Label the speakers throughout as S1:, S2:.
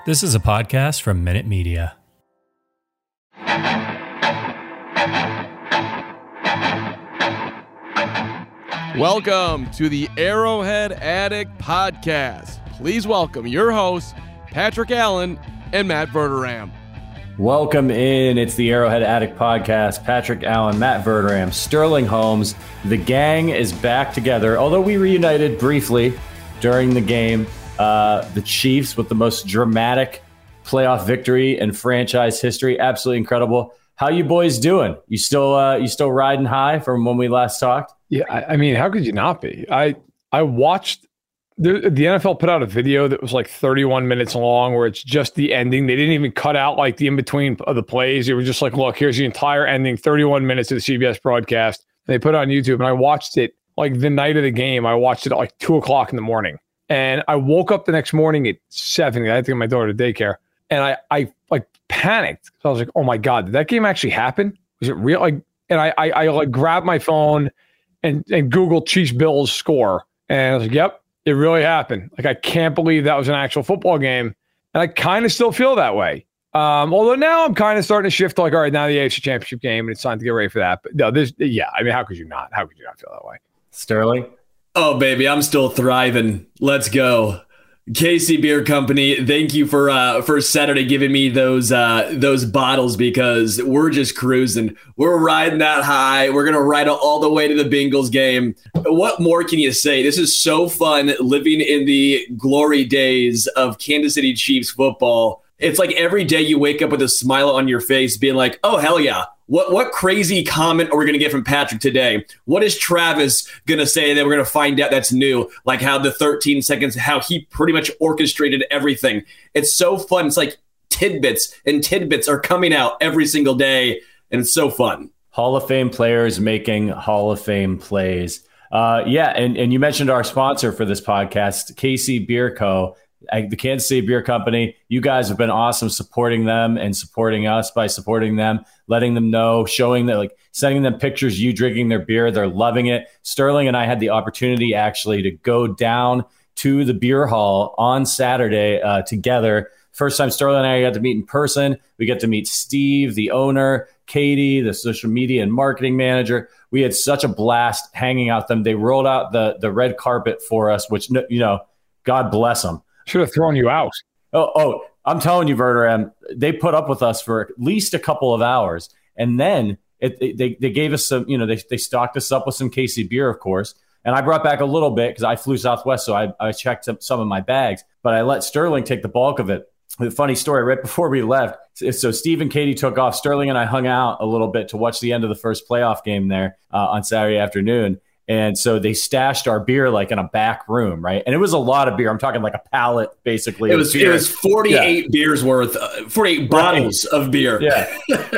S1: This is a podcast from Minute Media.
S2: Welcome to the Arrowhead Addict Podcast. Please welcome your hosts, Patrick Allen and Matt Verderam.
S3: Welcome in. It's the Arrowhead Addict Podcast. Patrick Allen, Matt Verderam, Sterling Holmes. The gang is back together, although we reunited briefly during the game. The Chiefs with the most dramatic playoff victory in franchise history. Absolutely incredible. How you boys doing? You still riding high from when we last talked?
S4: Yeah, I mean, how could you not be? I watched the NFL put out a video that was like 31 minutes long where it's just the ending. They didn't even cut out like the in-between of the plays. It was just like, look, here's the entire ending, 31 minutes of the CBS broadcast. And they put it on YouTube, and I watched it like the night of the game. I watched it at like 2 o'clock in the morning. And I woke up the next morning at 7. I had to get my daughter to daycare. And I like panicked. So I was like, oh my God, did that game actually happen? Was it real? Like, and I like grabbed my phone and Googled Chiefs Bills score. And I was like, yep, it really happened. Like, I can't believe that was an actual football game. And I kind of still feel that way. Although now I'm kind of starting to shift to like, all right, now the AFC Championship game, and it's time to get ready for that. But no, I mean, how could you not? How could you not feel that way?
S3: Sterling?
S5: Oh, baby, I'm still thriving. Let's go. KC Beer Company, thank you for Saturday giving me those bottles, because we're just cruising. We're riding that high. We're going to ride all the way to the Bengals game. What more can you say? This is so fun living in the glory days of Kansas City Chiefs football. It's like every day you wake up with a smile on your face being like, oh, hell yeah. What crazy comment are we going to get from Patrick today? What is Travis going to say that we're going to find out that's new? Like how the 13 seconds, how he pretty much orchestrated everything. It's so fun. It's like tidbits are coming out every single day, and it's so fun.
S3: Hall of Fame players making Hall of Fame plays. And you mentioned our sponsor for this podcast, KC Beer Co., the Kansas City Beer Company. You guys have been awesome supporting them and supporting us by supporting them, letting them know, showing that, like, sending them pictures, you drinking their beer. They're loving it. Sterling and I had the opportunity actually to go down to the beer hall on Saturday together. First time Sterling and I got to meet in person. We get to meet Steve, the owner, Katie, the social media and marketing manager. We had such a blast hanging out with them. They rolled out the red carpet for us, which, you know, God bless them.
S4: Should have thrown you out.
S3: Oh, I'm telling you, Verderam, they put up with us for at least a couple of hours. And then they gave us some, you know, they stocked us up with some KC beer, of course. And I brought back a little bit because I flew Southwest, so I checked some of my bags. But I let Sterling take the bulk of it. A funny story, right before we left, so Steve and Katie took off. Sterling and I hung out a little bit to watch the end of the first playoff game there on Saturday afternoon. And so they stashed our beer like in a back room, right? And it was a lot of beer. I'm talking like a pallet, basically.
S5: It was 48 beers worth, 48 bottles of beer.
S3: Yeah.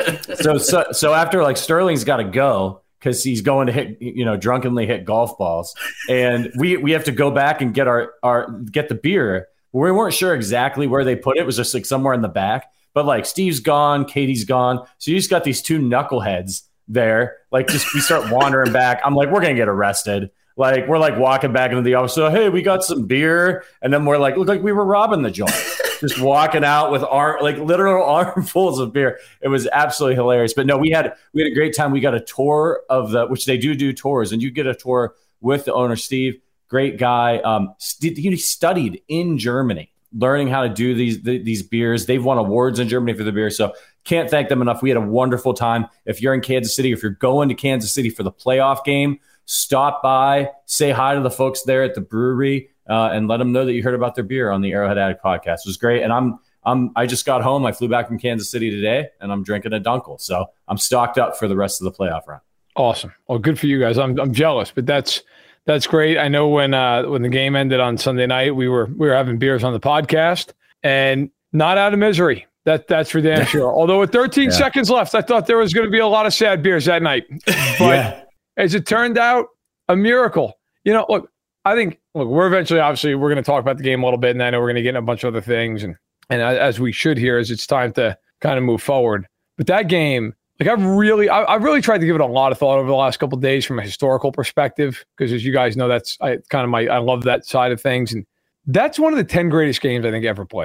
S3: so after, like, Sterling's got to go because he's going to hit, drunkenly hit golf balls, and we have to go back and get get the beer. We weren't sure exactly where they put it. It was just like somewhere in the back. But like Steve's gone, Katie's gone, so you just got these two knuckleheads there. Like, just we start wandering back. I'm like, we're gonna get arrested. Like, we're like walking back into the office. So, hey, we got some beer, and then we're like, look like we were robbing the joint. Just walking out with literal armfuls of beer. It was absolutely hilarious. But no, we had a great time. We got a tour of which they do tours, and you get a tour with the owner, Steve. Great guy. He studied in Germany, learning how to do these beers. They've won awards in Germany for the beer. So can't thank them enough. We had a wonderful time. If you're in Kansas City, if you're going to Kansas City for the playoff game, stop by, say hi to the folks there at the brewery, and let them know that you heard about their beer on the Arrowhead Addict podcast. It was great. And I just got home. I flew back from Kansas City today, and I'm drinking a Dunkel. So I'm stocked up for the rest of the playoff run.
S4: Awesome. Well, good for you guys. I'm jealous, but that's great. I know when the game ended on Sunday night, we were having beers on the podcast, and not out of misery. That's for damn sure. Although with 13 seconds left, I thought there was going to be a lot of sad beers that night. But as it turned out, a miracle. Look, we're eventually, obviously, we're going to talk about the game a little bit, and I know we're going to get into a bunch of other things, and as we should here, as it's time to kind of move forward. But that game, like, I've really tried to give it a lot of thought over the last couple of days from a historical perspective, because as you guys know, I love that side of things, and that's one of the 10 greatest games I think ever played.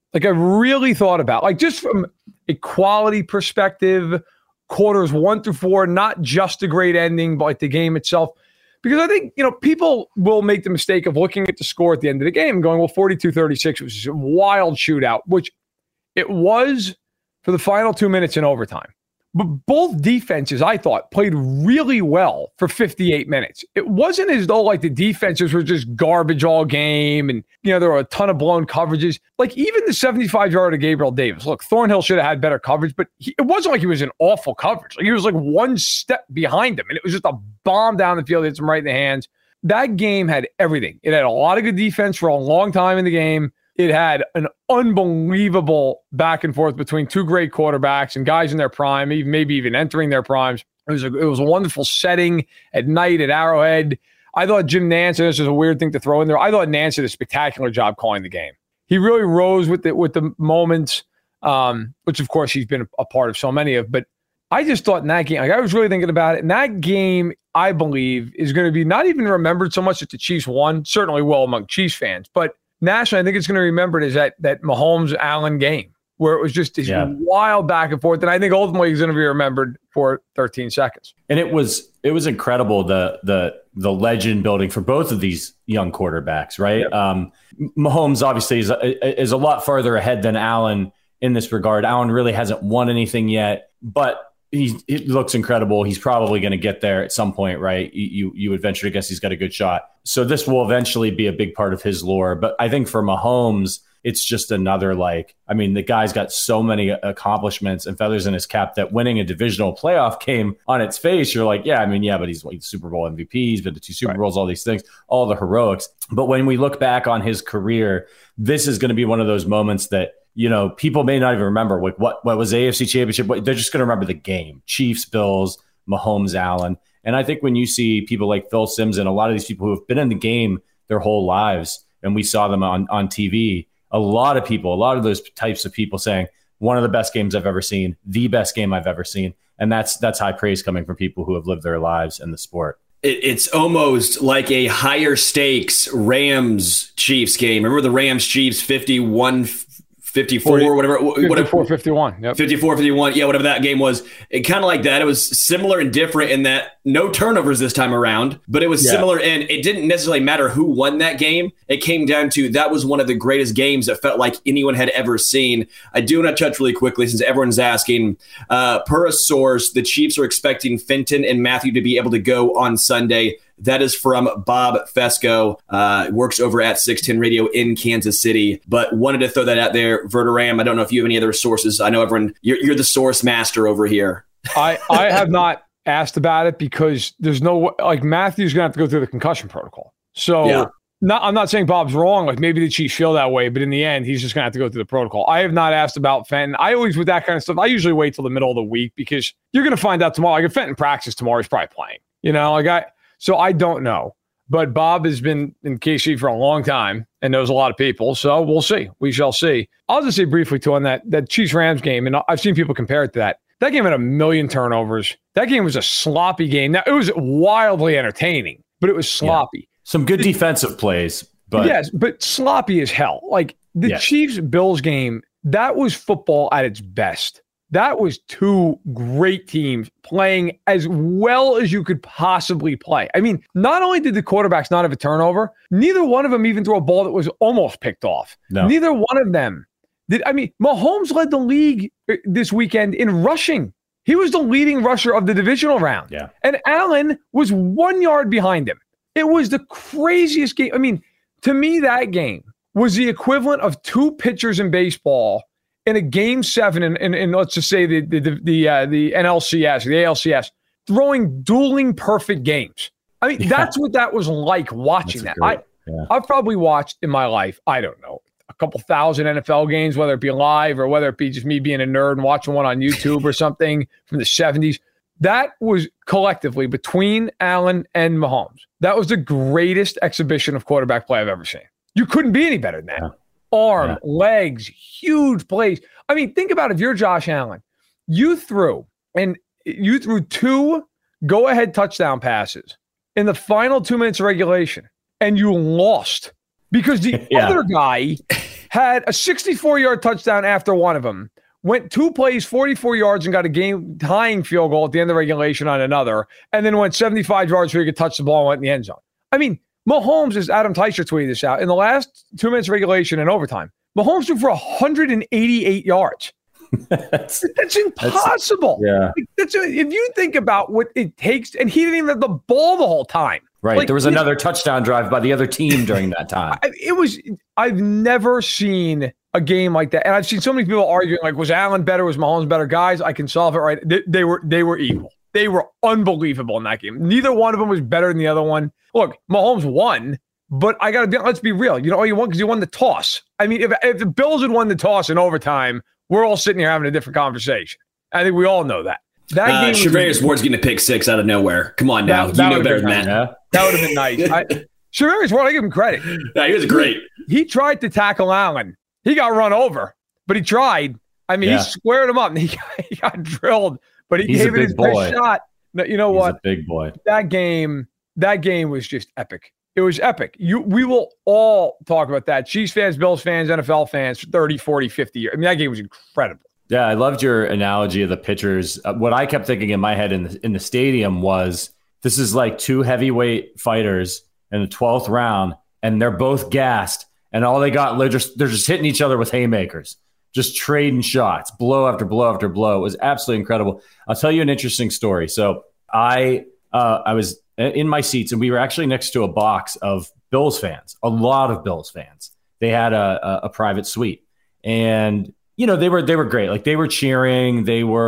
S4: Like I really thought about, like just from a quality perspective, quarters 1 through 4, not just a great ending, but like the game itself. Because I think, people will make the mistake of looking at the score at the end of the game and going, well, 42-36 was a wild shootout, which it was for the final 2 minutes in overtime. But both defenses, I thought, played really well for 58 minutes. It wasn't as though like the defenses were just garbage all game and, there were a ton of blown coverages. Like even the 75-yarder Gabriel Davis. Look, Thornhill should have had better coverage, but it wasn't like he was in awful coverage. Like he was like one step behind him, and it was just a bomb down the field. It hit him right in the hands. That game had everything. It had a lot of good defense for a long time in the game. It had an unbelievable back and forth between two great quarterbacks and guys in their prime, maybe even entering their primes. It was a wonderful setting at night at Arrowhead. I thought Jim Nantz, and this is a weird thing to throw in there, I thought Nantz did a spectacular job calling the game. He really rose with the moments, which of course he's been a part of so many of. But I just thought in that game, like I was really thinking about it, and that game, I believe, is going to be not even remembered so much that the Chiefs won, certainly well among Chiefs fans, but nationally, I think it's going to be remembered as that Mahomes-Allen game where it was just this wild back and forth. And I think ultimately he's going to be remembered for 13 seconds.
S3: And it was incredible, the legend building for both of these young quarterbacks, right? Yep. Mahomes obviously is a lot farther ahead than Allen in this regard. Allen really hasn't won anything yet, but he looks incredible. He's probably going to get there at some point, right? You would venture to guess he's got a good shot. So this will eventually be a big part of his lore. But I think for Mahomes, it's just another the guy's got so many accomplishments and feathers in his cap that winning a divisional playoff game on its face, you're like, but he's like Super Bowl MVP. He's been to 2 Super Bowls, all these things, all the heroics. But when we look back on his career, this is going to be one of those moments that, people may not even remember what was the AFC Championship. They're just going to remember the game. Chiefs, Bills, Mahomes, Allen. And I think when you see people like Phil Simms and a lot of these people who have been in the game their whole lives, and we saw them on TV, a lot of those types of people saying, one of the best games I've ever seen, the best game I've ever seen. And that's high praise coming from people who have lived their lives in the sport.
S5: It's almost like a higher stakes Rams-Chiefs game. Remember the Rams-Chiefs 51-54, whatever.
S4: 54-51. Yep.
S5: 54-51. Yeah, whatever that game was. It kind of like that. It was similar and different in that no turnovers this time around, but it was similar, and it didn't necessarily matter who won that game. It came down to that was one of the greatest games that felt like anyone had ever seen. I do want to touch really quickly since everyone's asking. Per a source, the Chiefs are expecting Fenton and Matthew to be able to go on Sunday. That is from Bob Fesco, works over at 610 Radio in Kansas City. But wanted to throw that out there. Verderam, I don't know if you have any other sources. I know everyone, you're the source master over here.
S4: I have not asked about it because there's no, like Matthew's going to have to go through the concussion protocol. So I'm not saying Bob's wrong. Like maybe the Chiefs feel that way, but in the end, he's just going to have to go through the protocol. I have not asked about Fenton. I always, with that kind of stuff, I usually wait till the middle of the week because you're going to find out tomorrow. Like if Fenton practices tomorrow, he's probably playing, So I don't know, but Bob has been in KC for a long time and knows a lot of people. So we'll see. We shall see. I'll just say briefly too on that Chiefs-Rams game, and I've seen people compare it to that. That game had 1 million turnovers. That game was a sloppy game. Now, it was wildly entertaining, but it was sloppy.
S3: Yeah. Some good defensive plays. But
S4: yes, but sloppy as hell. Like the Chiefs-Bills game, that was football at its best. That was two great teams playing as well as you could possibly play. I mean, not only did the quarterbacks not have a turnover, neither one of them even threw a ball that was almost picked off. No. Neither one of them did. I mean, Mahomes led the league this weekend in rushing. He was the leading rusher of the divisional round.
S3: Yeah.
S4: And Allen was 1 yard behind him. It was the craziest game. I mean, to me, that game was the equivalent of two pitchers in baseball in a game 7, and let's just say the NLCS, the ALCS, throwing dueling perfect games. I mean, that's what that was like watching that. I've probably watched in my life, I don't know, a couple thousand NFL games, whether it be live or whether it be just me being a nerd and watching one on YouTube or something from the 70s. That was collectively between Allen and Mahomes. That was the greatest exhibition of quarterback play I've ever seen. You couldn't be any better than that. Yeah. Arm, legs, huge plays. I mean, think about if you're Josh Allen. You threw 2 go-ahead touchdown passes in the final 2 minutes of regulation, and you lost because the other guy had a 64-yard touchdown after one of them, went 2 plays, 44 yards, and got a game-tying field goal at the end of regulation on another, and then went 75 yards so he could touch the ball and went in the end zone. I mean, Mahomes, as Adam Teicher tweeted this out, in the last 2 minutes of regulation and overtime, Mahomes threw for 188 yards. That's impossible. If you think about what it takes, and he didn't even have the ball the whole time.
S3: Right. There was another touchdown drive by the other team during that time.
S4: I've never seen a game like that. And I've seen so many people arguing, like, was Allen better? Was Mahomes better? Guys, I can solve it right. They were equal. They were unbelievable in that game. Neither one of them was better than the other one. Look, Mahomes won, but let's be real. You know, you won because you won the toss. I mean, if the Bills had won the toss in overtime, we're all sitting here having a different conversation. I think we all know that. That game
S5: Charvarius Ward's getting a pick six out of nowhere. Come on now. You know better than that.
S4: That would have been nice. Charvarius Ward, I give him credit.
S5: Yeah, he was great.
S4: He tried to tackle Allen. He got run over, but he tried. I mean, he squared him up, and he got drilled, but he gave it his best shot. No, you know what?
S3: He's a big boy.
S4: That game was just epic. It was epic. We will all talk about that. Chiefs fans, Bills fans, NFL fans for 30, 40, 50 years. I mean, that game was incredible.
S3: Yeah, I loved your analogy of the pitchers. What I kept thinking in my head in the stadium was, this is like two heavyweight fighters in the 12th round, and they're both gassed, and all they got, they're just hitting each other with haymakers, just trading shots, blow after blow after blow. It was absolutely incredible. I'll tell you an interesting story. So I was in my seats, and we were actually next to a box of Bills fans, a lot of Bills fans. They had a private suite, and you know, they were great. Like, they were cheering.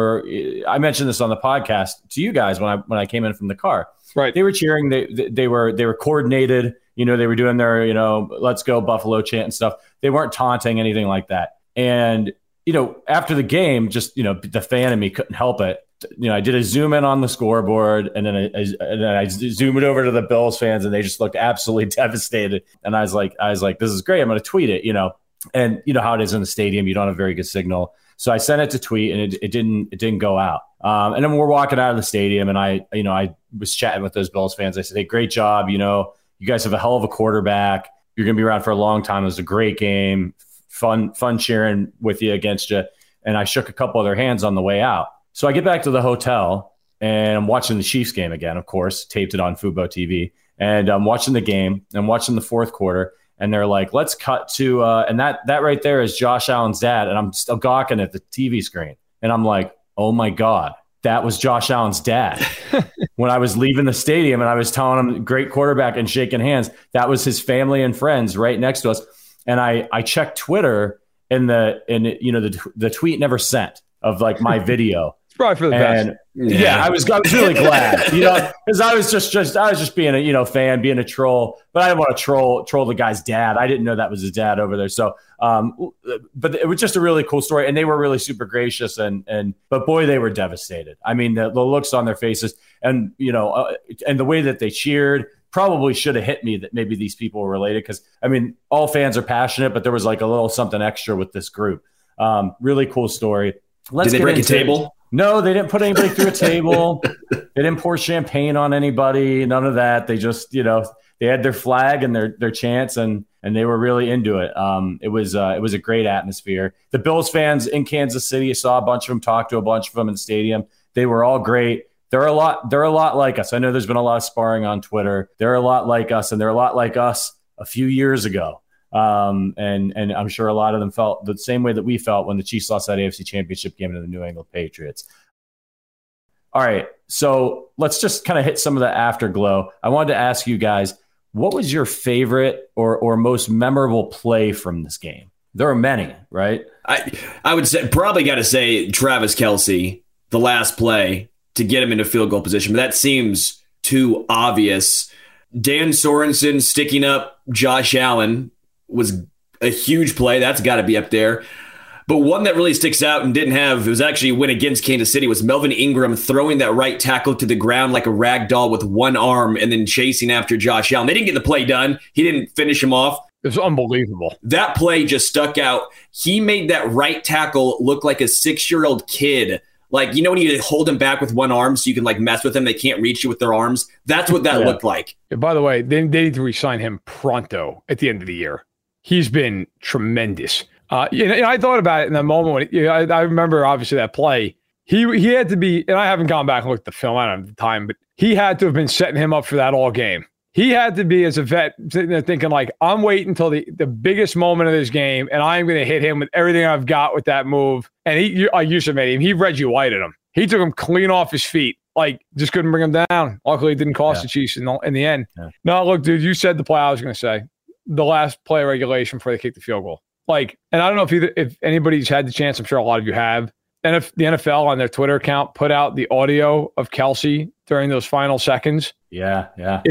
S3: I mentioned this on the podcast to you guys when I came in from the car.
S4: Right.
S3: They were cheering. They were coordinated. You know, they were doing their, you know, let's go Buffalo chant and stuff. They weren't taunting, anything like that. And, you know, after the game, just, you know, the fan in me couldn't help it. You know, I did a zoom in on the scoreboard, and then I zoomed over to the Bills fans, and they just looked absolutely devastated. And I was like, this is great. I'm going to tweet it, you know. And you know how it is in the stadium. You don't have very good signal. So I sent it to tweet, and it didn't go out. And then we're walking out of the stadium, and I was chatting with those Bills fans. I said, hey, great job. You know, you guys have a hell of a quarterback. You're going to be around for a long time. It was a great game. Fun cheering with you, against you. And I shook a couple of their hands on the way out. So I get back to the hotel, and I'm watching the Chiefs game again, of course, taped it on Fubo TV. And I'm watching the game. I'm watching the fourth quarter. And they're like, let's cut to, and that right there is Josh Allen's dad. And I'm still gawking at the TV screen. And I'm like, oh my God, that was Josh Allen's dad. When I was leaving the stadium and I was telling him, great quarterback, and shaking hands, that was his family and friends right next to us. And I checked Twitter, and the tweet never sent of like my video.
S4: Probably for the best.
S3: Yeah, I was really glad, you know, because I was just being a fan, being a troll, but I didn't want to troll the guy's dad. I didn't know that was his dad over there. So, but it was just a really cool story, and they were really super gracious, but boy, they were devastated. I mean, the looks on their faces, and you know, and the way that they cheered probably should have hit me that maybe these people were related, because I mean, all fans are passionate, but there was like a little something extra with this group. Really cool story.
S5: Did they break a table?
S3: No, they didn't put anybody through a table. They didn't pour champagne on anybody. None of that. They just, you know, they had their flag and their chants, and they were really into it. It was a great atmosphere. The Bills fans in Kansas City, I saw a bunch of them, talked to a bunch of them in the stadium. They were all great. They're a lot like us. I know there's been a lot of sparring on Twitter. They're a lot like us, and they're a lot like us a few years ago. And I'm sure a lot of them felt the same way that we felt when the Chiefs lost that AFC Championship game to the New England Patriots. All right, so let's just kind of hit some of the afterglow. I wanted to ask you guys, what was your favorite or most memorable play from this game? There are many, right?
S5: I would say probably got to say Travis Kelce, the last play to get him into field goal position, but that seems too obvious. Dan Sorensen sticking up Josh Allen was a huge play. That's got to be up there. But one that really sticks out and it was actually a win against Kansas City, was Melvin Ingram throwing that right tackle to the ground like a rag doll with one arm and then chasing after Josh Allen. They didn't get the play done. He didn't finish him off.
S4: It was unbelievable.
S5: That play just stuck out. He made that right tackle look like a 6-year-old kid. Like, you know, when you hold him back with one arm so you can like mess with them, they can't reach you with their arms. That's what that looked like.
S4: By the way, they need to re-sign him pronto at the end of the year. he's been tremendous. I thought about it in the moment when I remember obviously that play. He had to be, and I haven't gone back and looked at the film, I don't have the time, but he had to have been setting him up for that all game. He had to be, as a vet, sitting there thinking like, I'm waiting until the biggest moment of this game, and I'm going to hit him with everything I've got with that move. And he Reggie Whited him. He took him clean off his feet. Like, just couldn't bring him down. Luckily, it didn't cost the Chiefs in the end. Yeah. No, look, dude, you said the play I was going to say. The last play of regulation before they kicked the field goal. Like, and I don't know if anybody's had the chance, I'm sure a lot of you have. And if the NFL on their Twitter account put out the audio of Kelce during those final seconds.
S3: Yeah.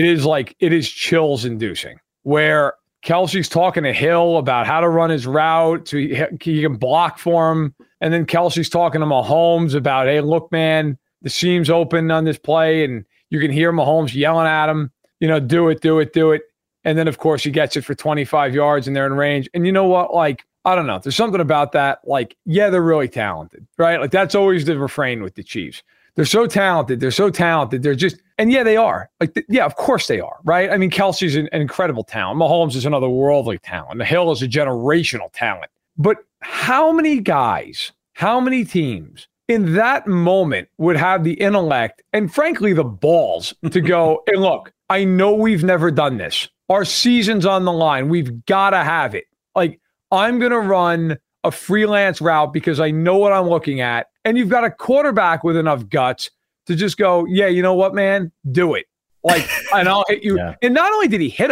S4: It is chills inducing where Kelce's talking to Hill about how to run his route so he can block for him. And then Kelce's talking to Mahomes about, hey, look, man, the seam's open on this play. And you can hear Mahomes yelling at him, do it. And then, of course, he gets it for 25 yards and they're in range. And you know what? Like, I don't know. There's something about that. Like, yeah, they're really talented, right? Like, that's always the refrain with the Chiefs. They're so talented. They're just, and yeah, they are. Like, yeah, of course they are, right? I mean, Kelce's an incredible talent. Mahomes is another worldly talent. The Hill is a generational talent. But how many guys, how many teams in that moment would have the intellect and, frankly, the balls to go, hey, look, I know we've never done this. Our season's on the line. We've got to have it. Like, I'm going to run a freelance route because I know what I'm looking at. And you've got a quarterback with enough guts to just go, yeah, you know what, man? Do it. Like, and I'll hit you. Yeah. And not only did he hit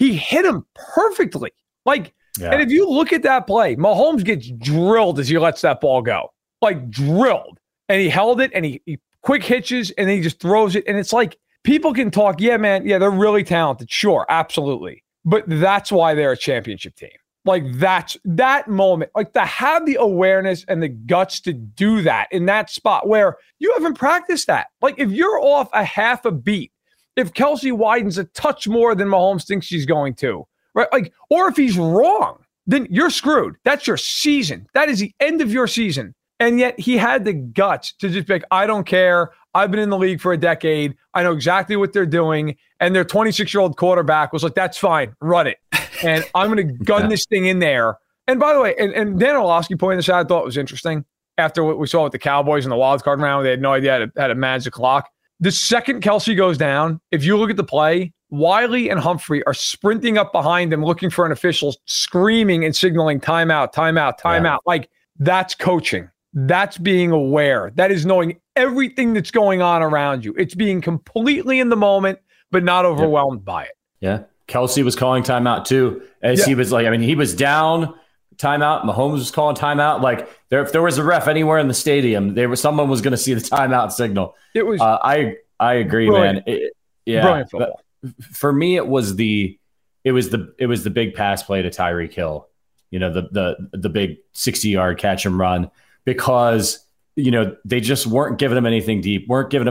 S4: him perfectly. Like, and if you look at that play, Mahomes gets drilled as he lets that ball go. Like, drilled. And he held it and he quick hitches and then he just throws it. And it's like, people can talk, yeah, man, yeah, they're really talented. Sure, absolutely. But that's why they're a championship team. Like, that's that moment, like to have the awareness and the guts to do that in that spot where you haven't practiced that. Like, if you're off a half a beat, if Kelce widens a touch more than Mahomes thinks she's going to, right? Like, or if he's wrong, then you're screwed. That's your season. That is the end of your season. And yet he had the guts to just be like, I don't care. I've been in the league for a decade. I know exactly what they're doing. And their 26-year-old quarterback was like, that's fine. Run it. And I'm going to gun this thing in there. And by the way, and Dan Orlovsky pointed this out, I thought it was interesting. After what we saw with the Cowboys in the wild card round, they had no idea how to manage the clock. The second Kelce goes down, if you look at the play, Wiley and Humphrey are sprinting up behind him, looking for an official, screaming and signaling timeout. Yeah. Like, that's coaching. That's being aware. That is knowing everything that's going on around you. It's being completely in the moment, but not overwhelmed by it.
S3: Yeah. Kelce was calling timeout too. As he was like, I mean, he was down, timeout. Mahomes was calling timeout. Like, if there was a ref anywhere in the stadium, someone was going to see the timeout signal. It was. I agree, brilliant. Man.
S4: Brilliant football.
S3: For me, it was the big pass play to Tyreek Hill. The big 60-yard catch and run. Because, they just weren't giving him anything deep,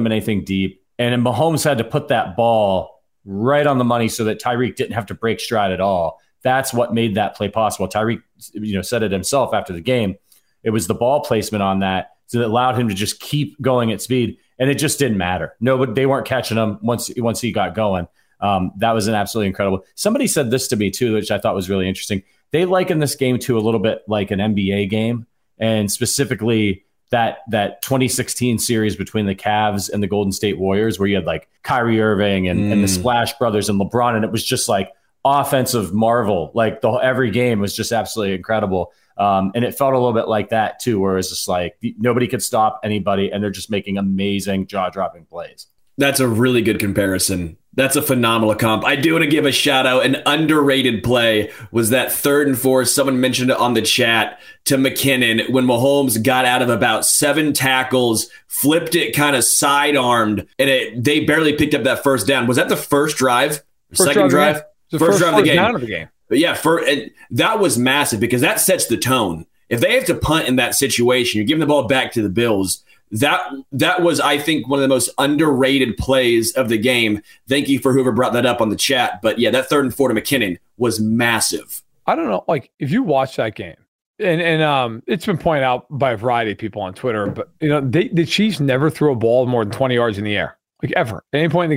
S3: And Mahomes had to put that ball right on the money so that Tyreek didn't have to break stride at all. That's what made that play possible. Tyreek, said it himself after the game. It was the ball placement on that, so that allowed him to just keep going at speed. And it just didn't matter. No, but they weren't catching him once he got going. That was an absolutely incredible. Somebody said this to me too, which I thought was really interesting. They liken this game to a little bit like an NBA game. And specifically that 2016 series between the Cavs and the Golden State Warriors, where you had like Kyrie Irving and the Splash Brothers and LeBron, and it was just like offensive marvel. Like every game was just absolutely incredible. And it felt a little bit like that too, where it's just like nobody could stop anybody, and they're just making amazing jaw-dropping plays.
S5: That's a really good comparison. That's a phenomenal comp. I do want to give a shout out. An underrated play was that 3rd and 4. Someone mentioned it on the chat to McKinnon when Mahomes got out of about 7 tackles, flipped it kind of sidearmed, and they barely picked up that first down. Was that the first drive? Second drive?
S4: First drive of the game.
S5: But yeah, and that was massive because that sets the tone. If they have to punt in that situation, you're giving the ball back to the Bills. That was, I think, one of the most underrated plays of the game. Thank you for whoever brought that up on the chat. But yeah, that 3rd and 4 to McKinnon was massive.
S4: I don't know, like if you watch that game, and it's been pointed out by a variety of people on Twitter, but the Chiefs never threw a ball more than 20 yards in the air, like ever, at any point in the game.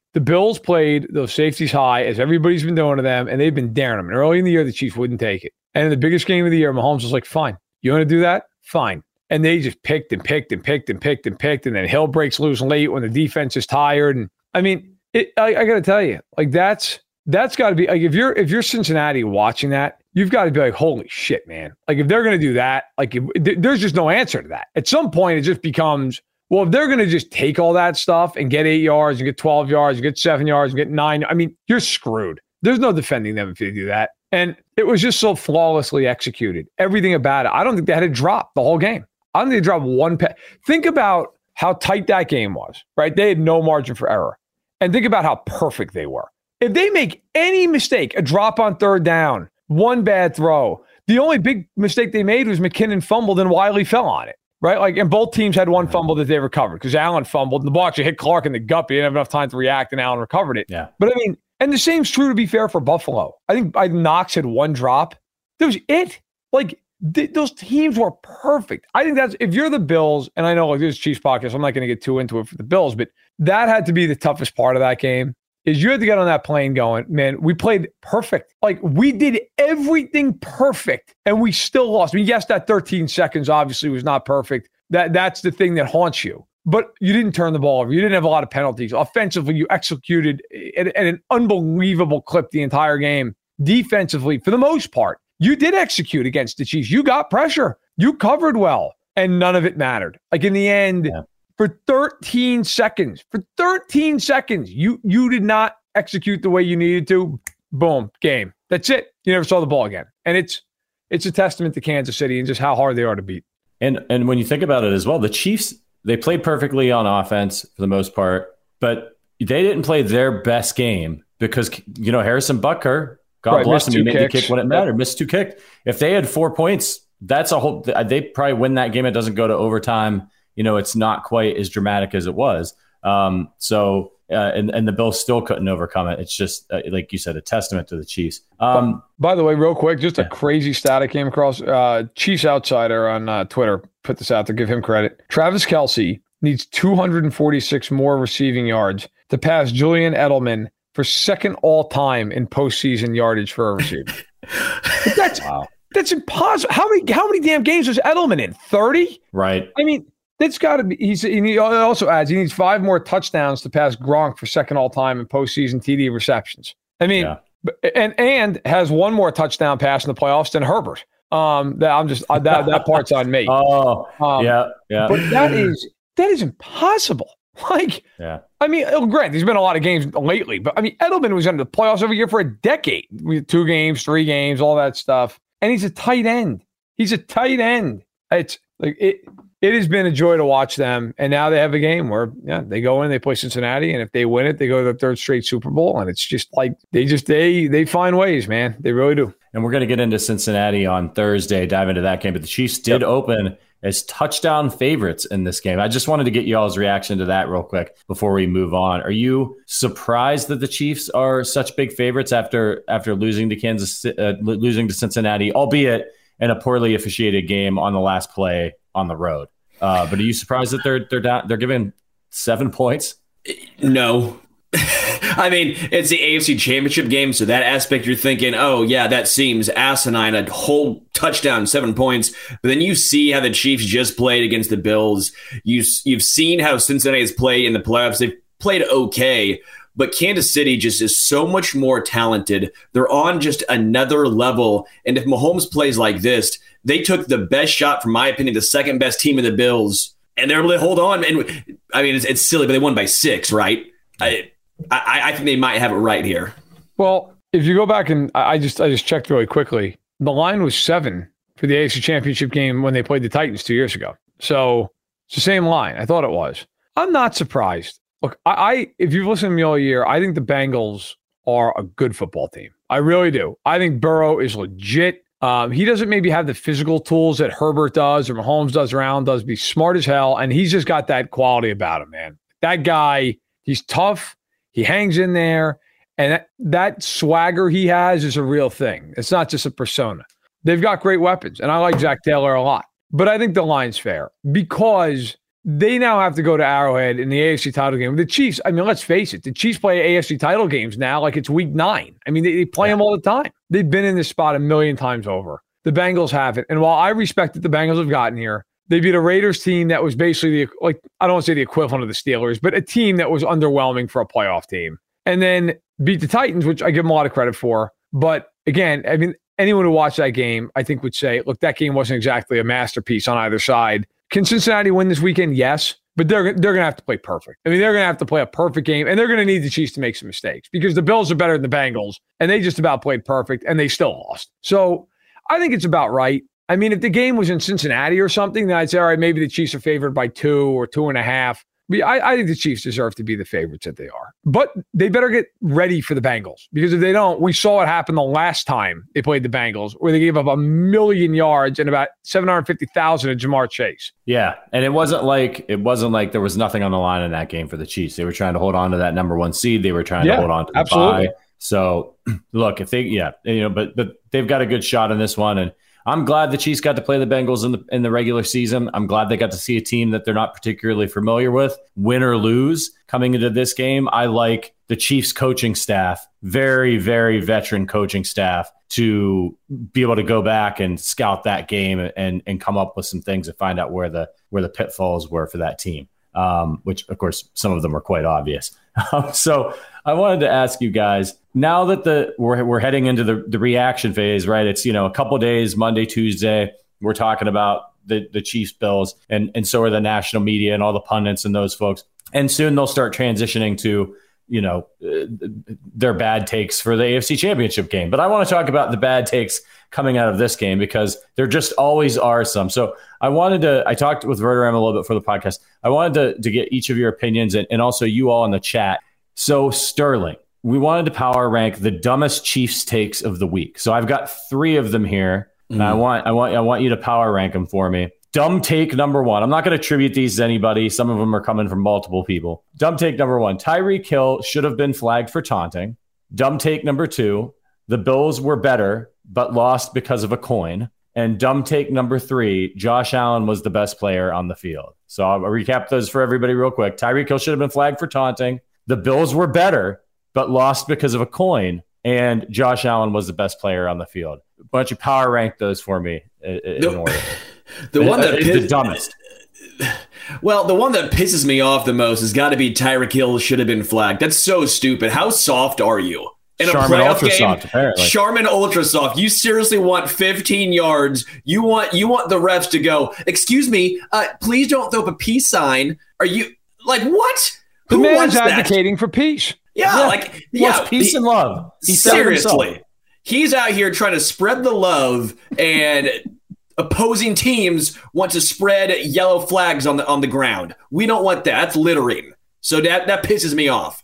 S4: The Bills played those safeties high, as everybody's been doing to them, and they've been daring them. And early in the year, the Chiefs wouldn't take it. And in the biggest game of the year, Mahomes was like, fine. You want to do that? Fine. And they just picked, and then Hill breaks loose late when the defense is tired. And I mean, I got to tell you, like that's got to be like if you're Cincinnati watching that, you've got to be like, holy shit, man! Like if they're going to do that, like there's just no answer to that. At some point, it just becomes, well, if they're going to just take all that stuff and get 8 yards and get 12 yards and get 7 yards and get 9, I mean, you're screwed. There's no defending them if they do that. And it was just so flawlessly executed. Everything about it. I don't think they had a drop the whole game. I don't think they dropped one pass. Think about how tight that game was, right? They had no margin for error. And think about how perfect they were. If they make any mistake, a drop on third down, one bad throw, the only big mistake they made was McKinnon fumbled and Wiley fell on it, right? Like, and both teams had one fumble that they recovered because Allen fumbled and the ball actually hit Clark in the gut, but he didn't have enough time to react and Allen recovered it.
S3: Yeah.
S4: But I mean, and the same's true, to be fair, for Buffalo. I think Knox had one drop. That was it. Like, those teams were perfect. I think that's, if you're the Bills, and I know like this is Chiefs podcast, I'm not going to get too into it for the Bills, but that had to be the toughest part of that game, is you had to get on that plane going, man, we played perfect. Like, we did everything perfect, and we still lost. I mean, yes, that 13 seconds obviously was not perfect. That's the thing that haunts you. But you didn't turn the ball over. You didn't have a lot of penalties. Offensively, you executed at an unbelievable clip the entire game. Defensively, for the most part, you did execute against the Chiefs. You got pressure. You covered well, and none of it mattered. Like, in the end, for 13 seconds, you did not execute the way you needed to. Boom, game. That's it. You never saw the ball again. And it's a testament to Kansas City and just how hard they are to beat.
S3: And when you think about it as well, the Chiefs, they played perfectly on offense for the most part, but they didn't play their best game because, Harrison Butker, God bless him, he made the kick when it mattered, missed 2 kicks. If they had 4 points, that's a whole, they probably win that game. It doesn't go to overtime. It's not quite as dramatic as it was. And the Bills still couldn't overcome it. It's just, like you said, a testament to the Chiefs.
S4: By the way, real quick, just a crazy stat I came across. Chiefs Outsider on Twitter put this out there. Give him credit. Travis Kelce needs 246 more receiving yards to pass Julian Edelman for second all-time in postseason yardage for a receiver. That's impossible. How many damn games was Edelman in? 30?
S3: Right.
S4: I mean, that's got to be. He also adds he needs 5 more touchdowns to pass Gronk for second all-time in postseason TD receptions. I mean, and has 1 more touchdown pass in the playoffs than Herbert. That part's on me.
S3: Yeah.
S4: But that is impossible. Like, I mean, granted, there's been a lot of games lately, but I mean, Edelman was in the playoffs every year for a decade. 2 games, 3 games, all that stuff. And he's a tight end. It's like it has been a joy to watch them. And now they have a game where, they go in, they play Cincinnati, and if they win it, they go to their 3rd straight Super Bowl. And it's just like they find ways, man. They really do.
S3: And we're going to get into Cincinnati on Thursday, dive into that game. But the Chiefs did open as touchdown favorites in this game. I just wanted to get y'all's reaction to that real quick before we move on. Are you surprised that the Chiefs are such big favorites after losing to losing to Cincinnati, albeit in a poorly officiated game on the last play on the road? But are you surprised that they're giving 7 points?
S5: No. I mean, it's the AFC Championship game, so that aspect you're thinking, oh, yeah, that seems asinine, a whole touchdown, 7 points. But then you see how the Chiefs just played against the Bills. You've seen how Cincinnati has played in the playoffs. They've played okay, but Kansas City just is so much more talented. They're on just another level. And if Mahomes plays like this, they took the best shot, from my opinion, the second best team in the Bills, and they're able to hold on. And I mean, it's silly, but they won by 6, right? I think they might have it right here. Well,
S4: if you go back and I just checked really quickly, the line was 7 for the AFC Championship game when they played the Titans 2 years ago. So it's the same line. I thought it was. I'm not surprised. Look, if you've listened to me all year, I think the Bengals are a good football team. I really do. I think Burrow is legit. He doesn't maybe have the physical tools that Herbert does or Mahomes does or Allen does. Be smart as hell, and he's just got that quality about him, man. That guy, he's tough. He hangs in there, and that swagger he has is a real thing. It's not just a persona. They've got great weapons, and I like Zach Taylor a lot. But I think the line's fair because they now have to go to Arrowhead in the AFC title game. The Chiefs, I mean, let's face it, the Chiefs play AFC title games now like it's week 9. I mean, they play them all the time. They've been in this spot a million times over. The Bengals haven't. And while I respect that the Bengals have gotten here, they beat a Raiders team that was basically I don't want to say the equivalent of the Steelers, but a team that was underwhelming for a playoff team. And then beat the Titans, which I give them a lot of credit for. But again, I mean, anyone who watched that game, I think would say, look, that game wasn't exactly a masterpiece on either side. Can Cincinnati win this weekend? Yes. But they're going to have to play perfect. I mean, they're going to have to play a perfect game, and they're going to need the Chiefs to make some mistakes because the Bills are better than the Bengals, and they just about played perfect, and they still lost. So I think it's about right. I mean, if the game was in Cincinnati or something, then I'd say, all right, maybe the Chiefs are favored by 2 or 2.5. I think the Chiefs deserve to be the favorites that they are. But they better get ready for the Bengals because if they don't, we saw what happened the last time they played the Bengals where they gave up 1 million yards and about 750,000 to Jamar Chase.
S3: Yeah, and it wasn't like there was nothing on the line in that game for the Chiefs. They were trying to hold on to that number 1 seed. They were trying to hold on to the bye. So, look, if they but they've got a good shot in this one, and I'm glad the Chiefs got to play the Bengals in the regular season. I'm glad they got to see a team that they're not particularly familiar with, win or lose. Coming into this game, I like the Chiefs coaching staff, very, very veteran coaching staff, to be able to go back and scout that game and come up with some things and find out where the pitfalls were for that team, which, of course, some of them are quite obvious. So I wanted to ask you guys, now that we're heading into the reaction phase, right? It's, a couple of days, Monday, Tuesday, we're talking about the Chiefs Bills, and so are the national media and all the pundits and those folks. And soon they'll start transitioning to, their bad takes for the AFC Championship game. But I want to talk about the bad takes coming out of this game because there just always are some. So I talked with Verderame a little bit for the podcast. I wanted to get each of your opinions and also you all in the chat. So Sterling, we wanted to power rank the dumbest Chiefs takes of the week. So I've got 3 of them here. And I want you to power rank them for me. Dumb take number 1. I'm not going to attribute these to anybody. Some of them are coming from multiple people. Dumb take number 1. Tyreek Hill should have been flagged for taunting. Dumb take number 2. The Bills were better, but lost because of a coin. And dumb take number 3. Josh Allen was the best player on the field. So I'll recap those for everybody real quick. Tyreek Hill should have been flagged for taunting. The Bills were better, but lost because of a coin. And Josh Allen was the best player on the field. Why don't you power rank those for me in order?
S5: The one that
S3: the dumbest.
S5: Well, the one that pisses me off the most has got to be Tyreek Hill should have been flagged. That's so stupid. How soft are you? In a
S3: Charmin
S5: playoff
S3: Ultra
S5: game,
S3: Soft, apparently.
S5: Charmin Ultra Soft. You seriously want 15 yards? You want the refs to go, excuse me, please don't throw up a peace sign. Are you like what?
S4: The
S5: Who
S4: man's
S5: wants that?
S4: advocating for peace.
S3: Wants peace and love.
S5: Seriously. He's out here trying to spread the love, and opposing teams want to spread yellow flags on the ground. We don't want that. That's littering. So that pisses me off.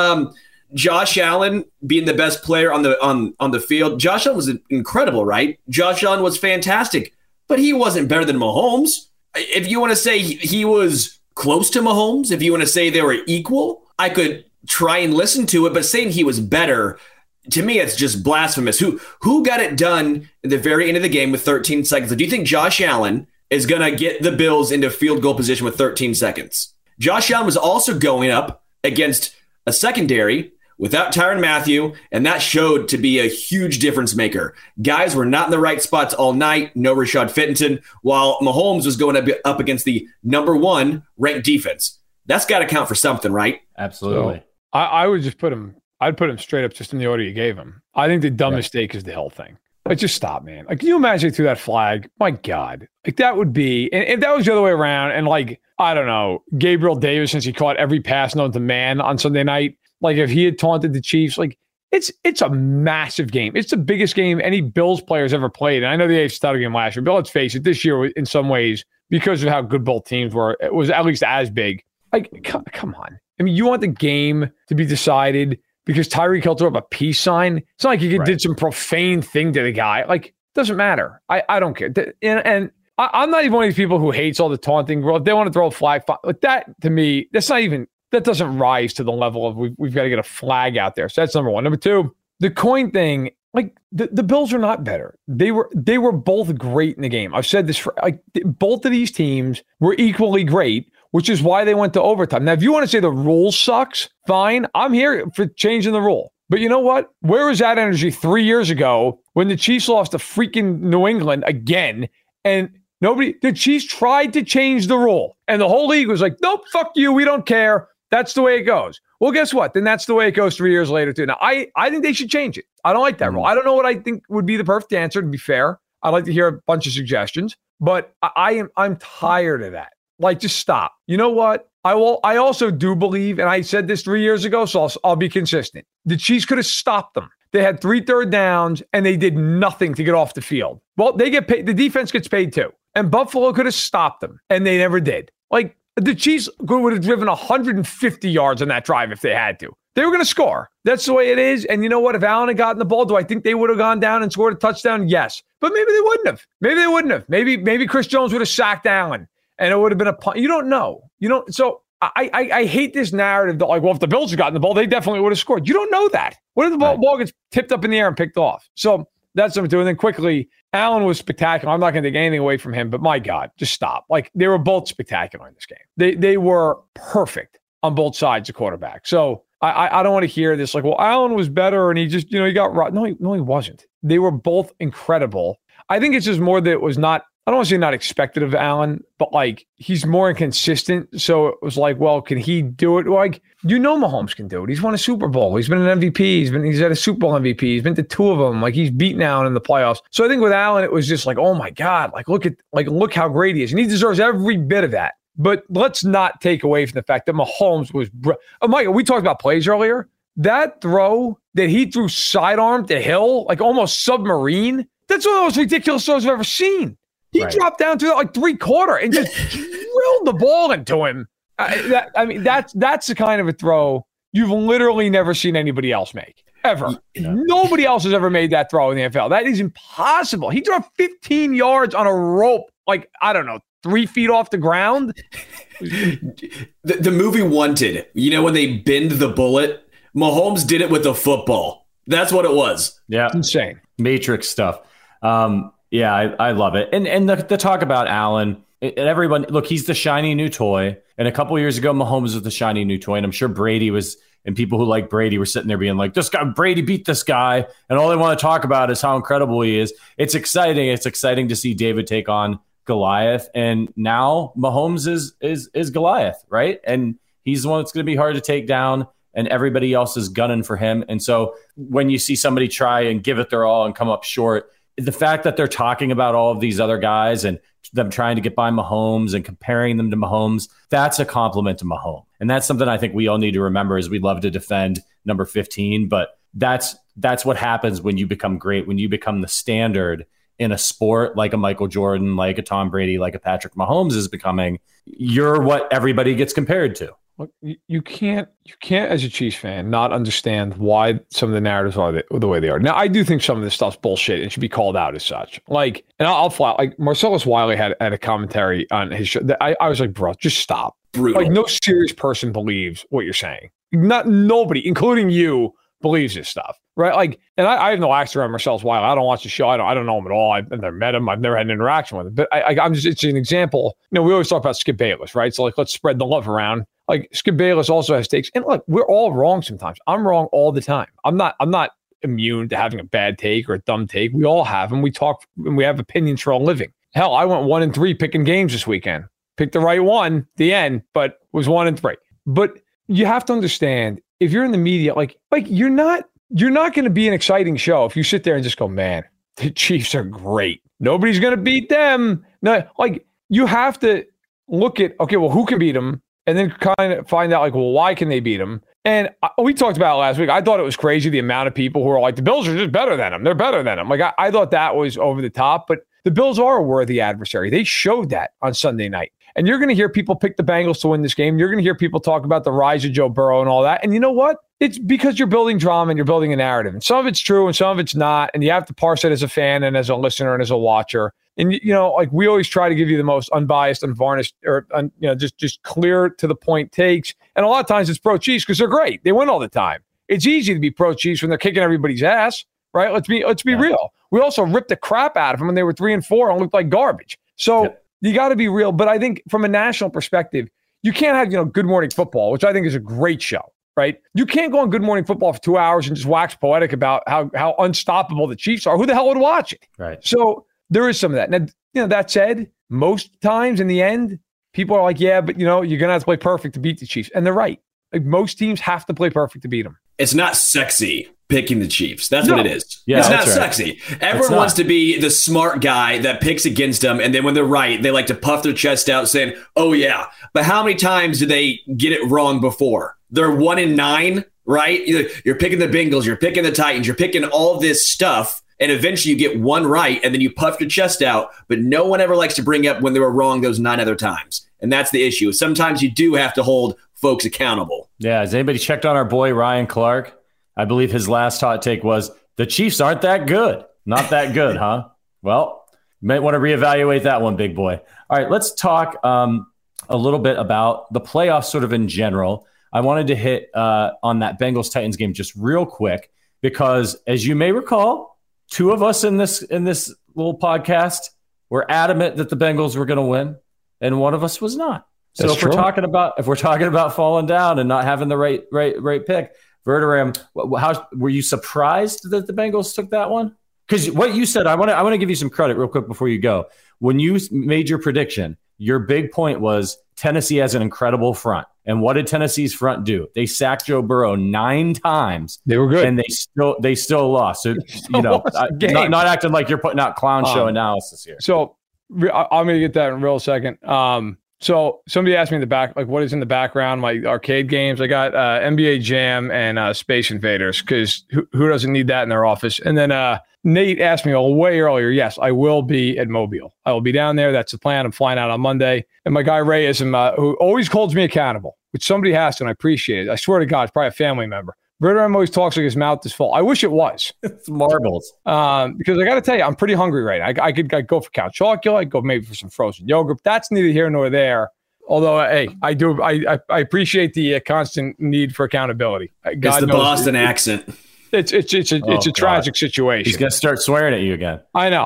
S5: Josh Allen being the best player on the field. Josh Allen was incredible, right? Josh Allen was fantastic, but he wasn't better than Mahomes. If you want to say he was close to Mahomes, if you want to say they were equal, I could try and listen to it, but saying he was better, to me, it's just blasphemous. Who got it done at the very end of the game with 13 seconds? Do you think Josh Allen is going to get the Bills into field goal position with 13 seconds? Josh Allen was also going up against a secondary without Tyrann Mathieu, and that showed to be a huge difference maker. Guys were not in the right spots all night. No Rashad Fenton, while Mahomes was going up against the number 1 ranked defense. That's got to count for something, right?
S3: Absolutely.
S4: So I would just put him. I'd put him straight up just in the order you gave him. I think the dumb mistake is the Hill thing. Like, just stop, man. Like, can you imagine through that flag? My God. Like, that would be, and if that was the other way around, and like, I don't know, Gabriel Davis, since he caught every pass known to man on Sunday night, like if he had taunted the Chiefs, like it's a massive game. It's the biggest game any Bills players ever played. And I know the AFC title game last year, but let's face it, this year, in some ways, because of how good both teams were, it was at least as big. Like, come on. I mean, you want the game to be decided because Tyreek Hill threw up a peace sign. It's not like he did some profane thing to the guy. Like, it doesn't matter. I don't care. And I'm not even one of these people who hates all the taunting. If they want to throw a flag, like that, to me, that doesn't rise to the level of we've got to get a flag out there. So that's number 1. Number 2, the coin thing. Like, the Bills are not better. They were both great in the game. I've said this for both of these teams were equally great. which is why they went to overtime. Now, if you want to say the rule sucks, fine. I'm here for changing the rule. But you know what? Where was that energy 3 years ago when the Chiefs lost to freaking New England again? And the Chiefs tried to change the rule. And the whole league was like, nope, fuck you. We don't care. That's the way it goes. Well, guess what? Then that's the way it goes 3 years later, too. Now, I think they should change it. I don't like that rule. I don't know what I think would be the perfect answer, to be fair. I'd like to hear a bunch of suggestions. But I'm tired of that. Like, just stop. You know what? I also do believe, and I said this 3 years ago, so I'll be consistent. The Chiefs could have stopped them. They had 3 third downs, and they did nothing to get off the field. Well, they get paid. The defense gets paid too. And Buffalo could have stopped them, and they never did. Like, the Chiefs would have driven 150 yards on that drive if they had to. They were going to score. That's the way it is. And you know what? If Allen had gotten the ball, do I think they would have gone down and scored a touchdown? Yes. But maybe they wouldn't have. Maybe Chris Jones would have sacked Allen, and it would have been a punt. You don't know. So I hate this narrative that, like, well, if the Bills had gotten the ball, they definitely would have scored. You don't know that. What if the ball gets tipped up in the air and picked off? So that's number 2. And then quickly, Allen was spectacular. I'm not going to take anything away from him, but my God, just stop. Like, they were both spectacular in this game. They were perfect on both sides of quarterback. So I don't want to hear this like, well, Allen was better and he just, he got right. No, he wasn't. They were both incredible. I think it's just more that it was not, I don't want to say not expected of Allen, but like, he's more inconsistent. So it was like, well, can he do it? Like, Mahomes can do it. He's won a Super Bowl. He's been an MVP. He's had a Super Bowl MVP. He's been to 2 of them. Like, he's beaten Allen in the playoffs. So I think with Allen, it was just like, oh my God, look how great he is. And he deserves every bit of that. But let's not take away from the fact that Mahomes was, Michael, we talked about plays earlier. That throw that he threw sidearm to Hill, like almost submarine, that's one of the most ridiculous throws I've ever seen. He dropped down to like 3/4 and just drilled the ball into him. That's the kind of a throw you've literally never seen anybody else make, ever. Nobody else has ever made that throw in the NFL. That is impossible. He threw 15 yards on a rope, like, I don't know, 3 feet off the ground.
S5: The movie Wanted, when they bend the bullet, Mahomes did it with a football. That's what it was.
S3: Yeah.
S4: It's insane.
S3: Matrix stuff. Yeah, I love it. And the talk about Allen, and everyone, look, he's the shiny new toy. And a couple years ago, Mahomes was the shiny new toy. And I'm sure Brady was, and people who like Brady were sitting there being like, this guy, Brady beat this guy. And all they want to talk about is how incredible he is. It's exciting. It's exciting to see David take on Goliath. And now Mahomes is Goliath, right? And he's the one that's going to be hard to take down. And everybody else is gunning for him. And so when you see somebody try and give it their all and come up short, the fact that they're talking about all of these other guys and them trying to get by Mahomes and comparing them to Mahomes, that's a compliment to Mahomes. And that's something I think we all need to remember is we love to defend number 15, but that's what happens when you become great, when you become the standard in a sport like a Michael Jordan, like a Tom Brady, like a Patrick Mahomes is becoming. You're what everybody gets compared to.
S4: Look, you can't as a Chiefs fan not understand why some of the narratives are the way they are. Now, I do think some of this stuff's bullshit and should be called out as such. Like, and I'll fly. Like Marcellus Wiley had a commentary on his show. I was like, bro, just stop.
S5: Brutal.
S4: Like, no serious person believes what you're saying. Nobody, including you, believes this stuff, right? Like, and I have no access around Marcellus Wiley. I don't watch the show. I don't know him at all. I've never met him. I've never had an interaction with him. But I'm just, it's an example. We always talk about Skip Bayless, right? So like, let's spread the love around. Like, Skip Bayless also has takes. And look, we're all wrong sometimes. I'm wrong all the time. I'm not immune to having a bad take or a dumb take. We all have them. We talk and we have opinions for a living. Hell, I went 1-3 picking games this weekend. Picked the right one, the end, but was 1-3. But you have to understand, if you're in the media, like you're not going to be an exciting show if you sit there and just go, man, the Chiefs are great. Nobody's going to beat them. No, like, you have to look at, okay, well, who can beat them? And then kind of find out, like, well, why can they beat them? And we talked about it last week. I thought it was crazy, the amount of people who are like, the Bills are just better than them. They're better than them. Like, I thought that was over the top, but the Bills are a worthy adversary. They showed that on Sunday night. And you're going to hear people pick the Bengals to win this game. You're going to hear people talk about the rise of Joe Burrow and all that. And you know what? It's because you're building drama and you're building a narrative. And some of it's true and some of it's not. And you have to parse it as a fan and as a listener and as a watcher. And, like, we always try to give you the most unbiased, unvarnished, or, just clear to the point takes. And a lot of times it's pro Chiefs because they're great. They win all the time. It's easy to be pro Chiefs when they're kicking everybody's ass, right? Let's be real. We also ripped the crap out of them when they were 3-4 and looked like garbage. So you got to be real. But I think from a national perspective, you can't have, Good Morning Football, which I think is a great show, right? You can't go on Good Morning Football for 2 hours and just wax poetic about how unstoppable the Chiefs are. Who the hell would watch it?
S3: Right.
S4: So there is some of that. Now, that said, most times in the end, people are like, yeah, but you're going to have to play perfect to beat the Chiefs. And they're right. Like, most teams have to play perfect to beat them.
S5: It's not sexy picking the Chiefs. That's what it is.
S3: Yeah,
S5: it's not
S3: right.
S5: sexy. Everyone wants to be the smart guy that picks against them. And then when they're right, they like to puff their chest out saying, oh, yeah. But how many times do they get it wrong before? They're 1-9, right? You're picking the Bengals. You're picking the Titans. You're picking all this stuff. And eventually you get one right, and then you puff your chest out. But no one ever likes to bring up when they were wrong those 9 other times. And that's the issue. Sometimes you do have to hold folks accountable.
S3: Yeah. Has anybody checked on our boy Ryan Clark? I believe his last hot take was the Chiefs aren't that good. Not that good, huh? Well, you might want to reevaluate that one, big boy. All right, let's talk a little bit about the playoffs sort of in general. I wanted to hit on that Bengals-Titans game just real quick because, as you may recall, 2 of us in this little podcast were adamant that the Bengals were going to win, and one of us was not. So if we're talking about falling down and not having the right pick, Verderame, how were you surprised that the Bengals took that one? Because what you said, I want to give you some credit real quick before you go. When you made your prediction, your big point was Tennessee has an incredible front. And what did Tennessee's front do? They sacked Joe Burrow 9 times. They were good, and they still lost. So not acting like you're putting out clown show analysis here. So
S4: I'm going to get that in a real second. So somebody asked me in the back, like, what is in the background? My arcade games. I got NBA Jam and Space Invaders because who doesn't need that in their office? And then Nate asked me way earlier. Yes, I will be at Mobile. I will be down there. That's the plan. I'm flying out on Monday. And my guy Ray is who always holds me accountable, which somebody has to, and I appreciate it. I swear to God, it's probably a family member. Verderame always talks like his mouth is full. I wish it was.
S3: It's marbles.
S4: Because I got to tell you, I'm pretty hungry right now. I could go for Count Chocula. I'd go maybe for some frozen yogurt. That's neither here nor there. Although, hey, I appreciate the constant need for accountability.
S5: It's the Boston accent.
S4: It's a tragic situation.
S3: He's gonna start swearing at you again.
S4: I know.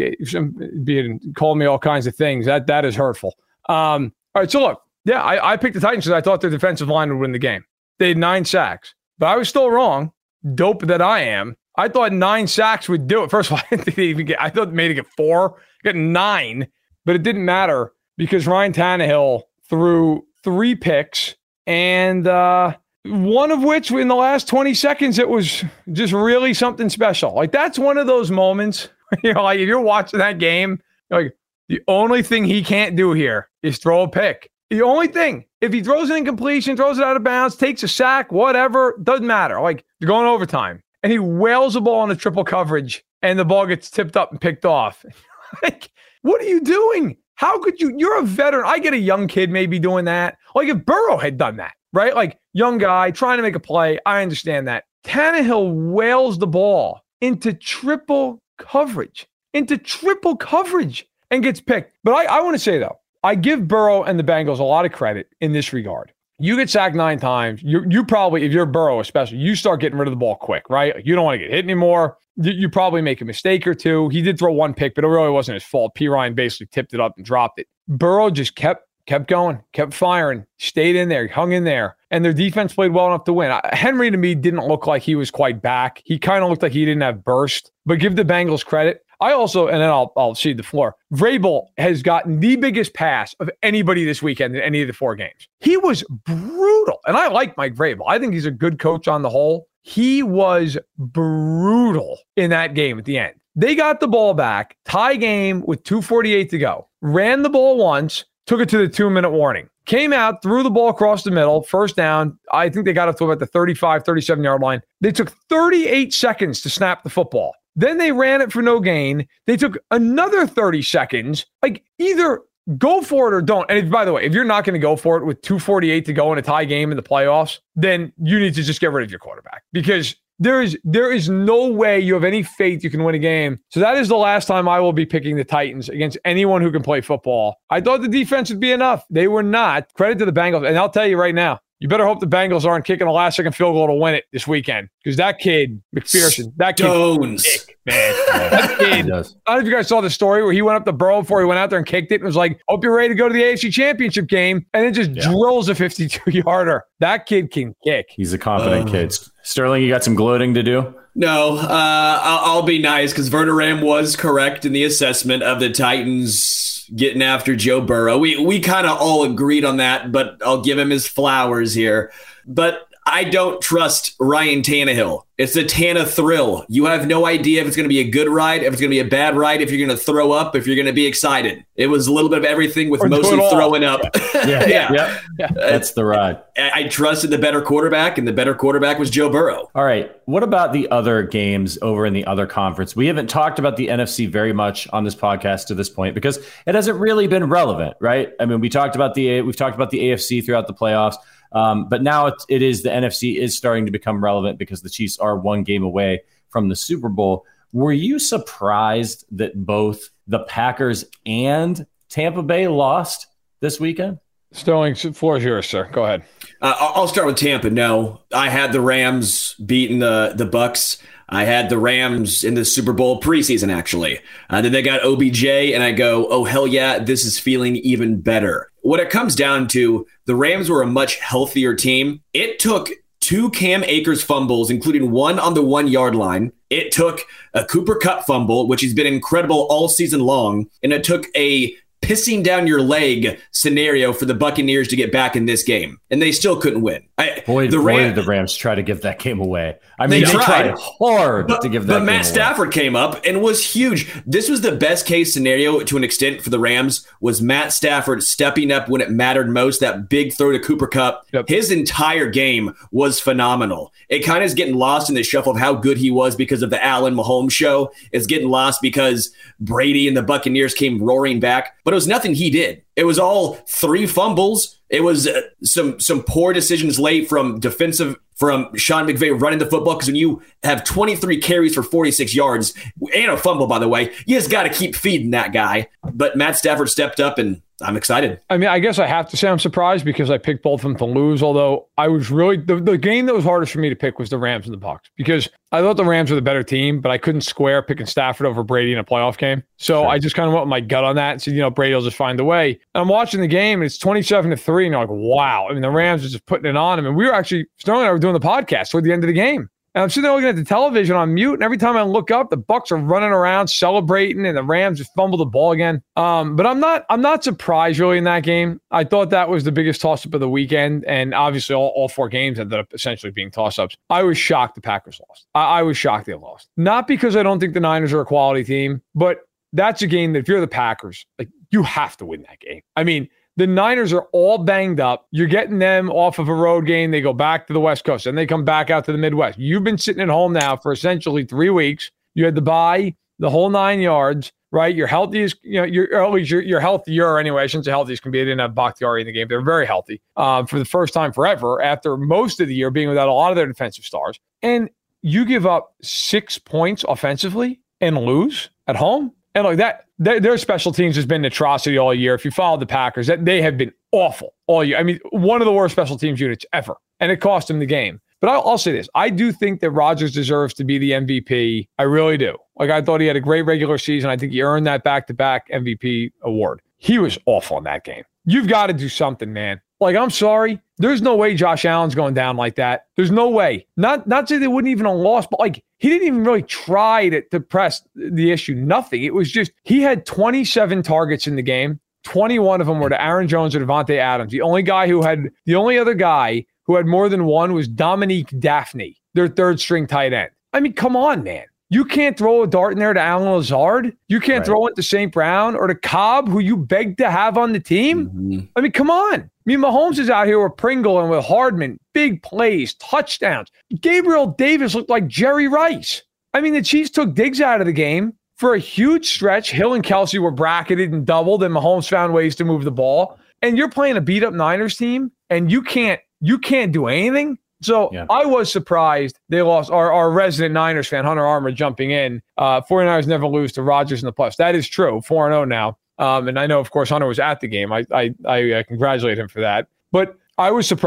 S4: Called me all kinds of things. That is hurtful. All right. So look, yeah, I picked the Titans because I thought their defensive line would win the game. They had 9 sacks. But I was still wrong. Dope that I am. I thought 9 sacks would do it. First of all, I didn't think they even I thought maybe get 4, got 9, but it didn't matter because Ryan Tannehill threw 3 picks, and one of which in the last 20 seconds, it was just really something special. Like, that's one of those moments, like if you're watching that game, you're like, the only thing he can't do here is throw a pick. The only thing, if he throws an incompletion, throws it out of bounds, takes a sack, whatever, doesn't matter. Like, you're going overtime. And he whales a ball into triple coverage, and the ball gets tipped up and picked off. Like, what are you doing? How could you? You're a veteran. I get a young kid maybe doing that. Like, if Burrow had done that, right? Like, young guy trying to make a play, I understand that. Tannehill whales the ball into triple coverage, and gets picked. But I want to say, though, I give Burrow and the Bengals a lot of credit in this regard. You get sacked 9 times. You probably, if you're Burrow especially, you start getting rid of the ball quick, right? Like, you don't want to get hit anymore. You probably make a mistake or two. He did throw 1 pick, but it really wasn't his fault. P. Ryan basically tipped it up and dropped it. Burrow just kept going, kept firing, stayed in there, hung in there, and their defense played well enough to win. Henry, to me, didn't look like he was quite back. He kind of looked like he didn't have burst, but give the Bengals credit. I also, and then I'll cede the floor, Vrabel has gotten the biggest pass of anybody this weekend in any of the 4 games. He was brutal. And I like Mike Vrabel. I think he's a good coach on the whole. He was brutal in that game at the end. They got the ball back, tie game with 2:48 to go, ran the ball once, took it to the 2-minute warning, came out, threw the ball across the middle, first down. I think they got up to about the 35, 37-yard line. They took 38 seconds to snap the football. Then they ran it for no gain. They took another 30 seconds. Like, either go for it or don't. And by the way, if you're not going to go for it with 2:48 to go in a tie game in the playoffs, then you need to just get rid of your quarterback because there is no way you have any faith you can win a game. So that is the last time I will be picking the Titans against anyone who can play football. I thought the defense would be enough. They were not. Credit to the Bengals. And I'll tell you right now, You better hope the Bengals aren't kicking a last-second field goal to win it this weekend, because that kid, McPherson, that kid, sick, man. That kid, I don't know if you guys saw the story where he went up to Burrow before he went out there and kicked it and was like, hope you're ready to go to the AFC Championship game, and then just drills a 52-yarder. That kid can kick.
S3: He's a confident kid. Sterling, you got some gloating to do?
S5: No, I'll be nice because Werner Ram was correct in the assessment of the Titans getting after Joe Burrow. We kind of all agreed on that, but I'll give him his flowers here. But I don't trust Ryan Tannehill. It's a Tana thrill. You have no idea if it's going to be a good ride, if it's going to be a bad ride, if you're going to throw up, if you're going to be excited. It was a little bit of everything with mostly throwing up.
S3: Yeah. That's the ride.
S5: I trusted the better quarterback, and the better quarterback was Joe Burrow.
S3: All right. What about the other games over in the other conference? We haven't talked about the NFC very much on this podcast to this point because it hasn't really been relevant, right? I mean, we've talked about the AFC throughout the playoffs. But now it is the NFC is starting to become relevant because the Chiefs are one game away from the Super Bowl. Were you surprised that both the Packers and Tampa Bay lost this weekend?
S4: Sterling, floor is yours, sir. Go ahead.
S5: I'll start with Tampa. No, I had the Rams beating the Bucks. I had the Rams in the Super Bowl preseason, actually. Then they got OBJ, and I go, oh, hell yeah, this is feeling even better. What it comes down to, the Rams were a much healthier team. It took 2 Cam Akers fumbles, including one on the 1-yard line. It took a Cooper Kupp fumble, which has been incredible all season long. And it took a pissing down your leg scenario for the Buccaneers to get back in this game. And they still couldn't win.
S3: Boy, did the Rams try to give that game away. I mean, they tried hard to give that game away. But
S5: Matt Stafford came up and was huge. This was the best case scenario to an extent for the Rams, was Matt Stafford stepping up when it mattered most, that big throw to Cooper Kupp. Yep. His entire game was phenomenal. It kind of is getting lost in the shuffle of how good he was because of the Allen Mahomes show. It's getting lost because Brady and the Buccaneers came roaring back. But it was nothing he did. It was all 3 fumbles. It was some poor decisions late from Sean McVay running the football, because when you have 23 carries for 46 yards and a fumble, by the way, you just got to keep feeding that guy. But Matt Stafford stepped up, and I'm excited.
S4: I mean, I guess I have to say I'm surprised because I picked both of them to lose, although I was really the game that was hardest for me to pick was the Rams and the Bucs, because I thought the Rams were the better team, but I couldn't square picking Stafford over Brady in a playoff game. So I just kind of went with my gut on that and said, Brady will just find a way. And I'm watching the game, and it's 27-3, and you're like, wow. I mean, the Rams are just putting it on him. And we were actually, Sterling and I were doing the podcast toward the end of the game. And I'm sitting there looking at the television on mute, and every time I look up, the Bucs are running around celebrating, and the Rams just fumble the ball again. But I'm not surprised really in that game. I thought that was the biggest toss-up of the weekend, and obviously all 4 games ended up essentially being toss-ups. I was shocked the Packers lost. I was shocked they lost. Not because I don't think the Niners are a quality team, but that's a game that if you're the Packers, like, you have to win that game. I mean, the Niners are all banged up. You're getting them off of a road game. They go back to the West Coast, and they come back out to the Midwest. You've been sitting at home now for essentially 3 weeks. You had to buy the whole 9 yards, right? You're healthy, you're healthier anyway. I shouldn't say healthy as can be. They didn't have Bakhtiari in the game. They're very healthy for the first time forever after most of the year being without a lot of their defensive stars. And you give up 6 points offensively and lose at home. And like that, their special teams has been an atrocity all year. If you follow the Packers, they have been awful all year. I mean, one of the worst special teams units ever. And it cost them the game. But I'll say this. I do think that Rodgers deserves to be the MVP. I really do. Like, I thought he had a great regular season. I think he earned that back-to-back MVP award. He was awful in that game. You've got to do something, man. Like, I'm sorry. There's no way Josh Allen's going down like that. There's no way. Not say they wouldn't even have lost, but like, he didn't even really try to press the issue. Nothing. It was just, he had 27 targets in the game. 21 of them were to Aaron Jones or Devontae Adams. The only other guy who had more than one was Dominique Daphne, their 3rd string tight end. I mean, come on, man. You can't throw a dart in there to Alan Lazard. You can't throw it to St. Brown or to Cobb, who you begged to have on the team. Mm-hmm. I mean, come on. I mean, Mahomes is out here with Pringle and with Hardman, big plays, touchdowns. Gabriel Davis looked like Jerry Rice. I mean, the Chiefs took Diggs out of the game for a huge stretch. Hill and Kelsey were bracketed and doubled, and Mahomes found ways to move the ball. And you're playing a beat-up Niners team, and you can't do anything. So I was surprised they lost. Our resident Niners fan, Hunter Armour, jumping in. 49ers never lose to Rodgers in the playoffs. That is true. 4-0 now. And I know, of course, Hunter was at the game. I congratulate him for that. But I was surprised.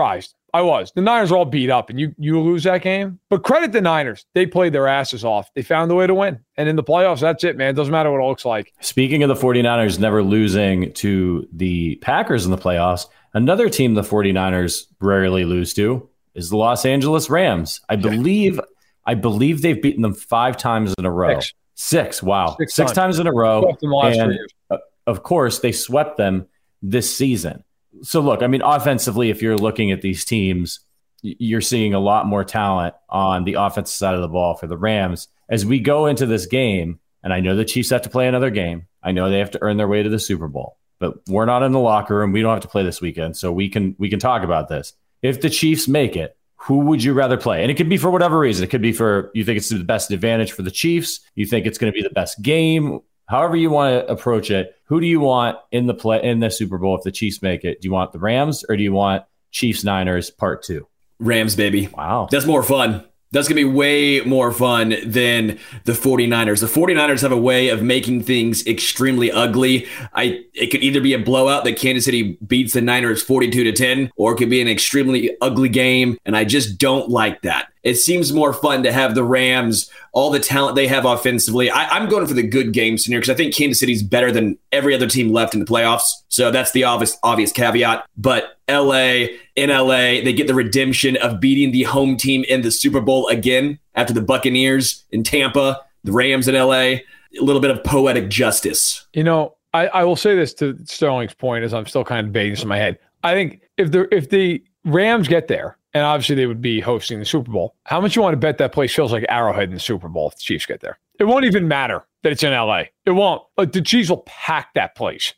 S4: I was. The Niners are all beat up, and you lose that game. But credit the Niners. They played their asses off. They found a way to win. And in the playoffs, that's it, man. It doesn't matter what it looks like.
S3: Speaking of the 49ers never losing to the Packers in the playoffs, another team the 49ers rarely lose to is the Los Angeles Rams. I believe they've beaten them 5 times in a row. Six. Wow. Six times in a row. And of course, they swept them this season. So look, I mean, offensively, if you're looking at these teams, you're seeing a lot more talent on the offensive side of the ball for the Rams. As we go into this game, and I know the Chiefs have to play another game. I know they have to earn their way to the Super Bowl, but we're not in the locker room. We don't have to play this weekend, so we can talk about this. If the Chiefs make it, who would you rather play? And it could be for whatever reason. It could be for you think it's the best advantage for the Chiefs. You think it's going to be the best game. However you want to approach it, who do you want in the Super Bowl if the Chiefs make it? Do you want the Rams or do you want Chiefs-Niners Part 2?
S5: Rams, baby.
S3: Wow.
S5: That's more fun. That's going to be way more fun than the 49ers. The 49ers have a way of making things extremely ugly. It could either be a blowout that Kansas City beats the Niners 42-10, or it could be an extremely ugly game, and I just don't like that. It seems more fun to have the Rams, all the talent they have offensively. I'm going for the good game scenario because I think Kansas City's better than every other team left in the playoffs. So that's the obvious caveat. But in LA, they get the redemption of beating the home team in the Super Bowl again after the Buccaneers in Tampa, the Rams in LA. A little bit of poetic justice.
S4: You know, I will say this to Sterling's point as I'm still kind of debating this in my head. I think if the Rams get there, and obviously they would be hosting the Super Bowl, how much you want to bet that place feels like Arrowhead in the Super Bowl if the Chiefs get there? It won't even matter that it's in LA. It won't. Like, the Chiefs will pack that place.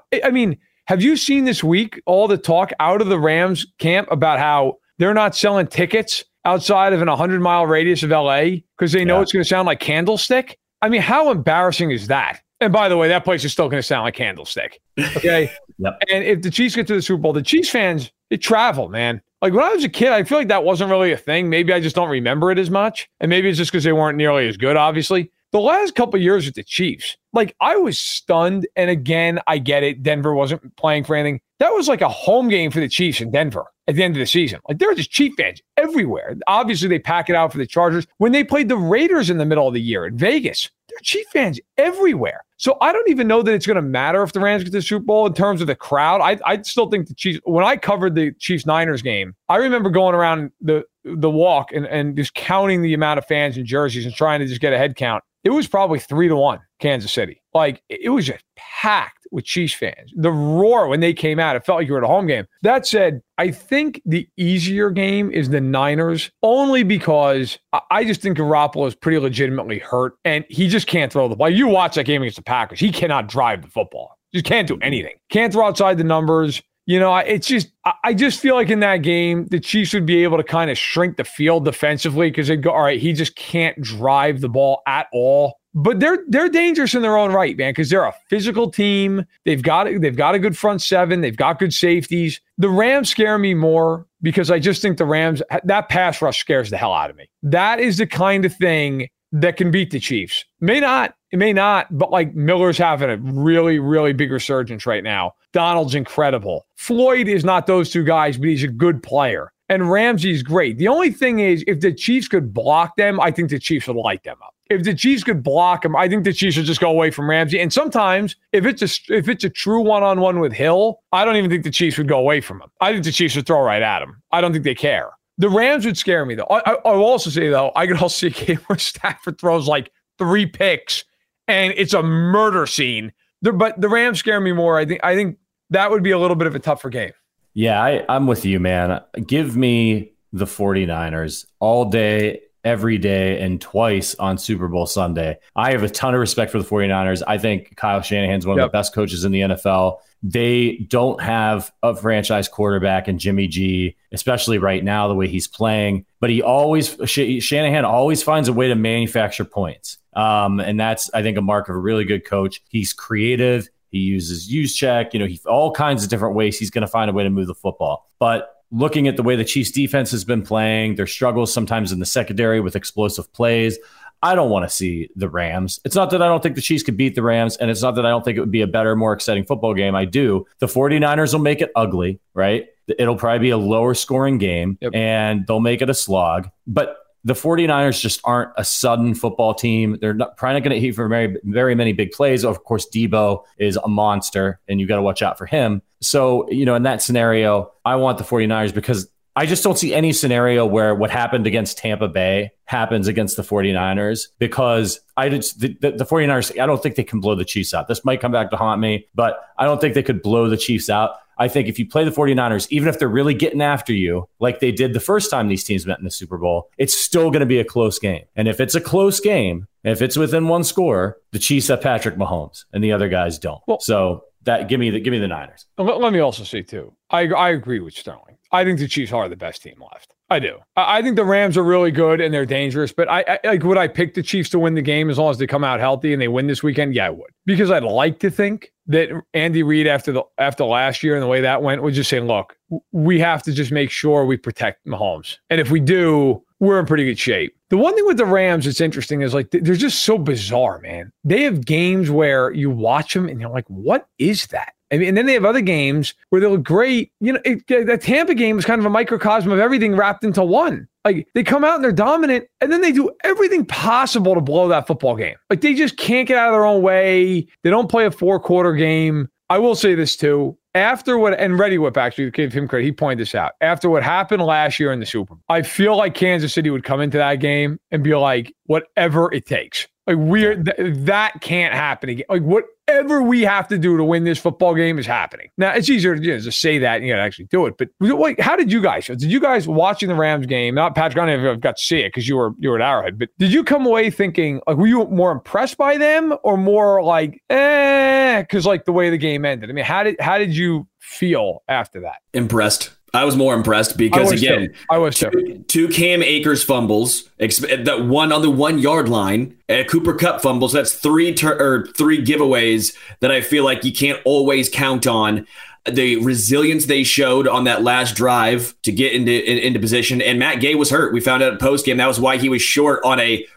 S4: Have you seen this week all the talk out of the Rams camp about how they're not selling tickets outside of an 100-mile radius of LA because they know it's going to sound like Candlestick? I mean, how embarrassing is that? And by the way, that place is still going to sound like Candlestick. Okay?
S3: Yep.
S4: And if the Chiefs get to the Super Bowl, the Chiefs fans, they travel, man. Like, when I was a kid, I feel like that wasn't really a thing. Maybe I just don't remember it as much. And maybe it's just because they weren't nearly as good, obviously. The last couple of years with the Chiefs, like, I was stunned. And again, I get it. Denver wasn't playing for anything. That was like a home game for the Chiefs in Denver at the end of the season. Like, there were just Chief fans everywhere. Obviously, they pack it out for the Chargers. When they played the Raiders in the middle of the year in Vegas, there are Chief fans everywhere. So I don't even know that it's going to matter if the Rams get to the Super Bowl in terms of the crowd. I still think the Chiefs, when I covered the Chiefs-Niners game, I remember going around the walk and just counting the amount of fans in jerseys and trying to just get a head count. It was probably 3-1 Kansas City. Like, it was just packed with Chiefs fans. The roar when they came out, it felt like you were at a home game. That said, I think the easier game is the Niners, only because I just think Garoppolo is pretty legitimately hurt, and he just can't throw the ball. You watch that game against the Packers. He cannot drive the football. Just can't do anything. Can't throw outside the numbers. You know, I just feel like in that game, the Chiefs would be able to kind of shrink the field defensively because they'd go, all right, he just can't drive the ball at all. But they're dangerous in their own right, man, because they're a physical team. They've got a good front seven. They've got good safeties. The Rams scare me more because I just think the Rams, that pass rush scares the hell out of me. That is the kind of thing that can beat the Chiefs. It may not, but like Miller's having a really, really big resurgence right now. Donald's incredible. Floyd is not those two guys, but he's a good player. And Ramsey's great. The only thing is, if the Chiefs could block them, I think the Chiefs would light them up. If the Chiefs could block them, I think the Chiefs would just go away from Ramsey. And sometimes, if it's a true one-on-one with Hill, I don't even think the Chiefs would go away from him. I think the Chiefs would throw right at him. I don't think they care. The Rams would scare me, though. I will also say, though, I could also see a game where Stafford throws like 3 picks, and it's a murder scene. But the Rams scare me more. I think that would be a little bit of a tougher game.
S3: Yeah, I'm with you, man. Give me the 49ers all day, every day, and twice on Super Bowl Sunday. I have a ton of respect for the 49ers. I think Kyle Shanahan's one of the best coaches in the NFL. They don't have a franchise quarterback in Jimmy G, especially right now, the way he's playing. But Shanahan always finds a way to manufacture points. And that's, I think, a mark of a really good coach. He's creative. He uses use check, all kinds of different ways he's going to find a way to move the football. But looking at the way the Chiefs defense has been playing, their struggles sometimes in the secondary with explosive plays, I don't want to see the Rams. It's not that I don't think the Chiefs could beat the Rams, and it's not that I don't think it would be a better, more exciting football game. I do. The 49ers will make it ugly, right? It'll probably be a lower scoring game, and they'll make it a slog. But the 49ers just aren't a sudden football team. They're probably not going to hit for very, very many big plays. Of course, Debo is a monster, and you got to watch out for him. So, in that scenario, I want the 49ers because I just don't see any scenario where what happened against Tampa Bay happens against the 49ers because the 49ers, I don't think they can blow the Chiefs out. This might come back to haunt me, but I don't think they could blow the Chiefs out. I think if you play the 49ers, even if they're really getting after you, like they did the first time these teams met in the Super Bowl, it's still going to be a close game. And if it's a close game, if it's within one score, the Chiefs have Patrick Mahomes and the other guys don't. Well, so give me the Niners.
S4: Let me also say too, I agree with Sterling. I think the Chiefs are the best team left. I do. I think the Rams are really good and they're dangerous, but would I pick the Chiefs to win the game as long as they come out healthy and they win this weekend? Yeah, I would. Because I'd like to think that Andy Reid after last year and the way that went would just say, look, we have to just make sure we protect Mahomes. And if we do, we're in pretty good shape. The one thing with the Rams that's interesting is like they're just so bizarre, man. They have games where you watch them and you're like, what is that? I mean, and then they have other games where they look great. The Tampa game is kind of a microcosm of everything wrapped into one. Like they come out and they're dominant, and then they do everything possible to blow that football game. Like they just can't get out of their own way. They don't play a 4-quarter game. I will say this too. After what, and Reddy Whip actually gave him credit, he pointed this out. After what happened last year in the Super Bowl, I feel like Kansas City would come into that game and be like, whatever it takes. Like that can't happen again. Like whatever we have to do to win this football game is happening. Now it's easier to just say that and you got to actually do it. But wait, how did you guys? Did you guys watching the Rams game? Not Patrick, I don't know if I've got to see it because you were at Arrowhead. But did you come away thinking like were you more impressed by them or more like because like the way the game ended? I mean, how did you feel after that?
S5: Impressed. I was more impressed because
S4: I was
S5: two Cam Akers fumbles, that one on the 1 yard line, and Cooper Kupp fumbles. That's three giveaways that I feel like you can't always count on. The resilience they showed on that last drive to get into position, and Matt Gay was hurt. We found out post game that was why he was short on a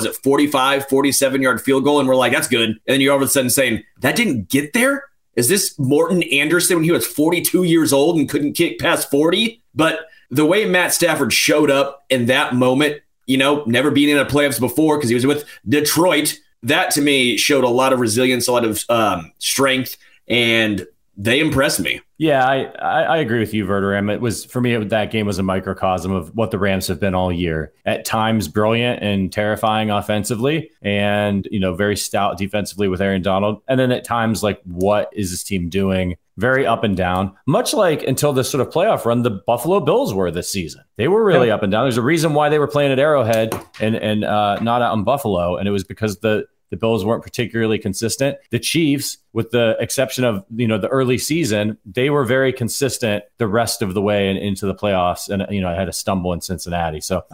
S5: 47 yard field goal, and we're like, that's good. And then you're all of a sudden saying that didn't get there. Is this Morton Anderson when he was 42 years old and couldn't kick past 40? But the way Matt Stafford showed up in that moment, never being in the playoffs before because he was with Detroit, that to me showed a lot of resilience, a lot of strength, and they impressed me.
S3: Yeah, I agree with you, Verderam. It was for me. That game was a microcosm of what the Rams have been all year. At times, brilliant and terrifying offensively, and very stout defensively with Aaron Donald. And then at times, like, what is this team doing? Very up and down. Much like until this sort of playoff run, the Buffalo Bills were this season. They were really up and down. There's a reason why they were playing at Arrowhead and not out in Buffalo, and it was because the Bills weren't particularly consistent. The Chiefs, with the exception of the early season, they were very consistent the rest of the way and into the playoffs. And I had a stumble in Cincinnati. So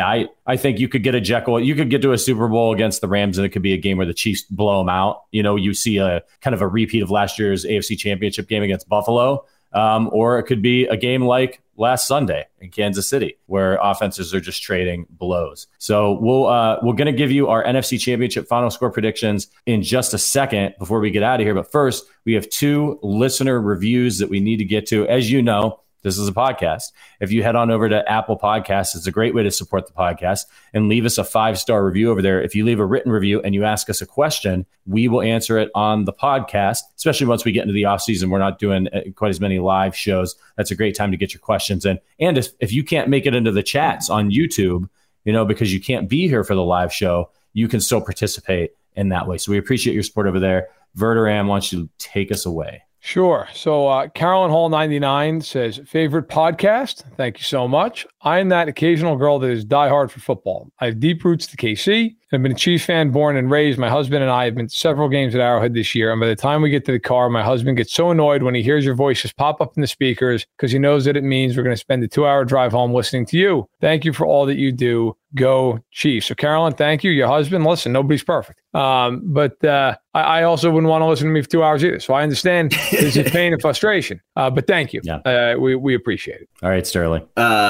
S3: I think you could get a Jekyll. You could get to a Super Bowl against the Rams, and it could be a game where the Chiefs blow them out. You see a kind of a repeat of last year's AFC Championship game against Buffalo. Or it could be a game like last Sunday in Kansas City, where offenses are just trading blows. So we're going to give you our NFC Championship final score predictions in just a second before we get out of here. But first, we have 2 listener reviews that we need to get to. As you know, this is a podcast. If you head on over to Apple Podcasts, it's a great way to support the podcast and leave us a 5-star review over there. If you leave a written review and you ask us a question, we will answer it on the podcast, especially once we get into the off season. We're not doing quite as many live shows. That's a great time to get your questions in. And if you can't make it into the chats on YouTube, because you can't be here for the live show, you can still participate in that way. So we appreciate your support over there. Verderam, why don't you take us away?
S4: Sure. So Carolyn Hall 99 says, favorite podcast? Thank you so much. I am that occasional girl that is diehard for football. I have deep roots to KC. I've been a Chiefs fan born and raised. My husband and I have been to several games at Arrowhead this year. And by the time we get to the car, my husband gets so annoyed when he hears your voice just pop up in the speakers because he knows that it means we're going to spend a 2-hour drive home listening to you. Thank you for all that you do. Go Chiefs. So Carolyn, thank you. Your husband, listen, nobody's perfect. But I also wouldn't want to listen to me for 2 hours either. So I understand this is pain and frustration. But thank you. Yeah. We appreciate it.
S3: All right, Sterling.
S5: This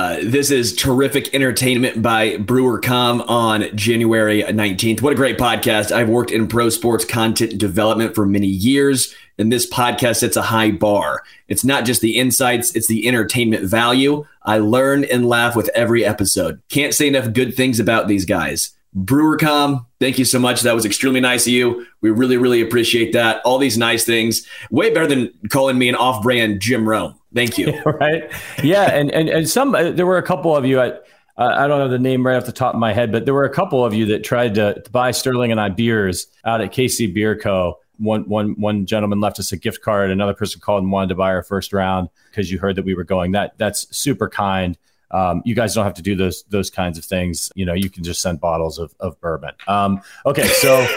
S5: This is Terrific Entertainment by Brewer.com on January 19th. What a great podcast. I've worked in pro sports content development for many years, and this podcast sets a high bar. It's not just the insights, it's the entertainment value. I learn and laugh with every episode. Can't say enough good things about these guys. Brewer.com, thank you so much. That was extremely nice of you. We really, really appreciate that. All these nice things. Way better than calling me an off-brand Jim Rome. Thank you.
S3: Right? Yeah, and some there were a couple of you. I don't know the name right off the top of my head, but there were a couple of you that tried to buy Sterling and I beers out at KC Beer Co. One gentleman left us a gift card. Another person called and wanted to buy our first round because you heard that we were going. That's super kind. You guys don't have to do those kinds of things. You know, you can just send bottles of bourbon. Okay, so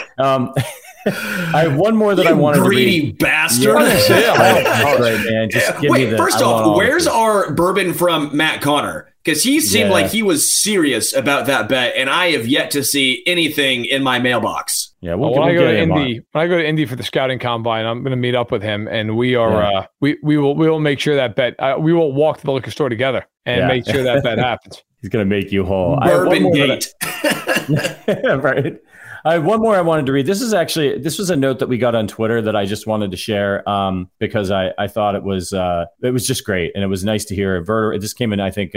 S3: I have one more that I wanted to read.
S5: Greedy bastard.
S3: All right, man. Just give me the,
S5: first off, where's our bourbon from Matt Connor? Because he seemed like he was serious about that bet, and I have yet to see anything in my mailbox.
S4: Yeah, when I go to Indy for the scouting combine, I'm going to meet up with him, and we are we will make sure that bet. We will walk to the liquor store together and make sure that bet happens.
S3: He's going to make you whole.
S5: Bourbon Gate.
S3: Right. I have one more I wanted to read. This was a note that we got on Twitter that I just wanted to share because I thought it was just great, and it was nice to hear. This came in, I think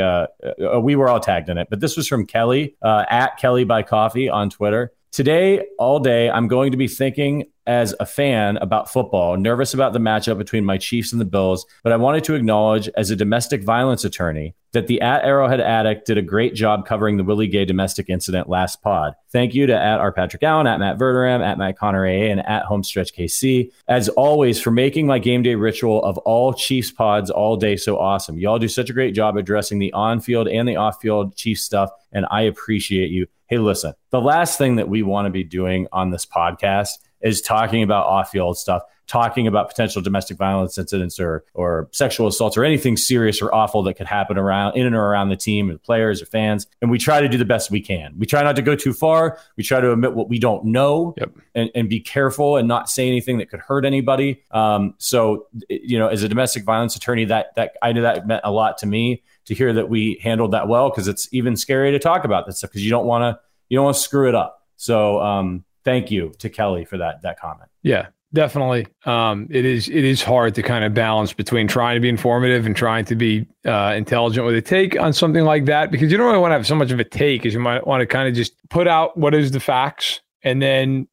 S3: we were all tagged in it, but this was from Kelly at Kelly by Coffee on Twitter. Today, all day, I'm going to be thinking as a fan about football, nervous about the matchup between my Chiefs and the Bills, but I wanted to acknowledge as a domestic violence attorney that the at Arrowhead Addict did a great job covering the Willie Gay domestic incident last pod. Thank you to at R. Patrick Allen, at Matt Verderam, at Matt Connor AA, and at Homestretch KC, as always, for making my game day ritual of all Chiefs pods all day so awesome. Y'all do such a great job addressing the on-field and the off-field Chiefs stuff, and I appreciate you. Hey, listen, the last thing that we want to be doing on this podcast is talking about off-field stuff, talking about potential domestic violence incidents or sexual assaults or anything serious or awful that could happen in and around the team and players or fans. And we try to do the best we can. We try not to go too far. We try to admit what we don't know and be careful and not say anything that could hurt anybody. So, you know, as a domestic violence attorney, that I knew that meant a lot to me to hear that we handled that well, because it's even scary to talk about this stuff because you don't want to screw it up. So thank you to Kelly for that comment.
S4: Yeah, definitely. It is hard to kind of balance between trying to be informative and trying to be intelligent with a take on something like that, because you don't really want to have so much of a take as you might want to kind of just put out what is the facts and then,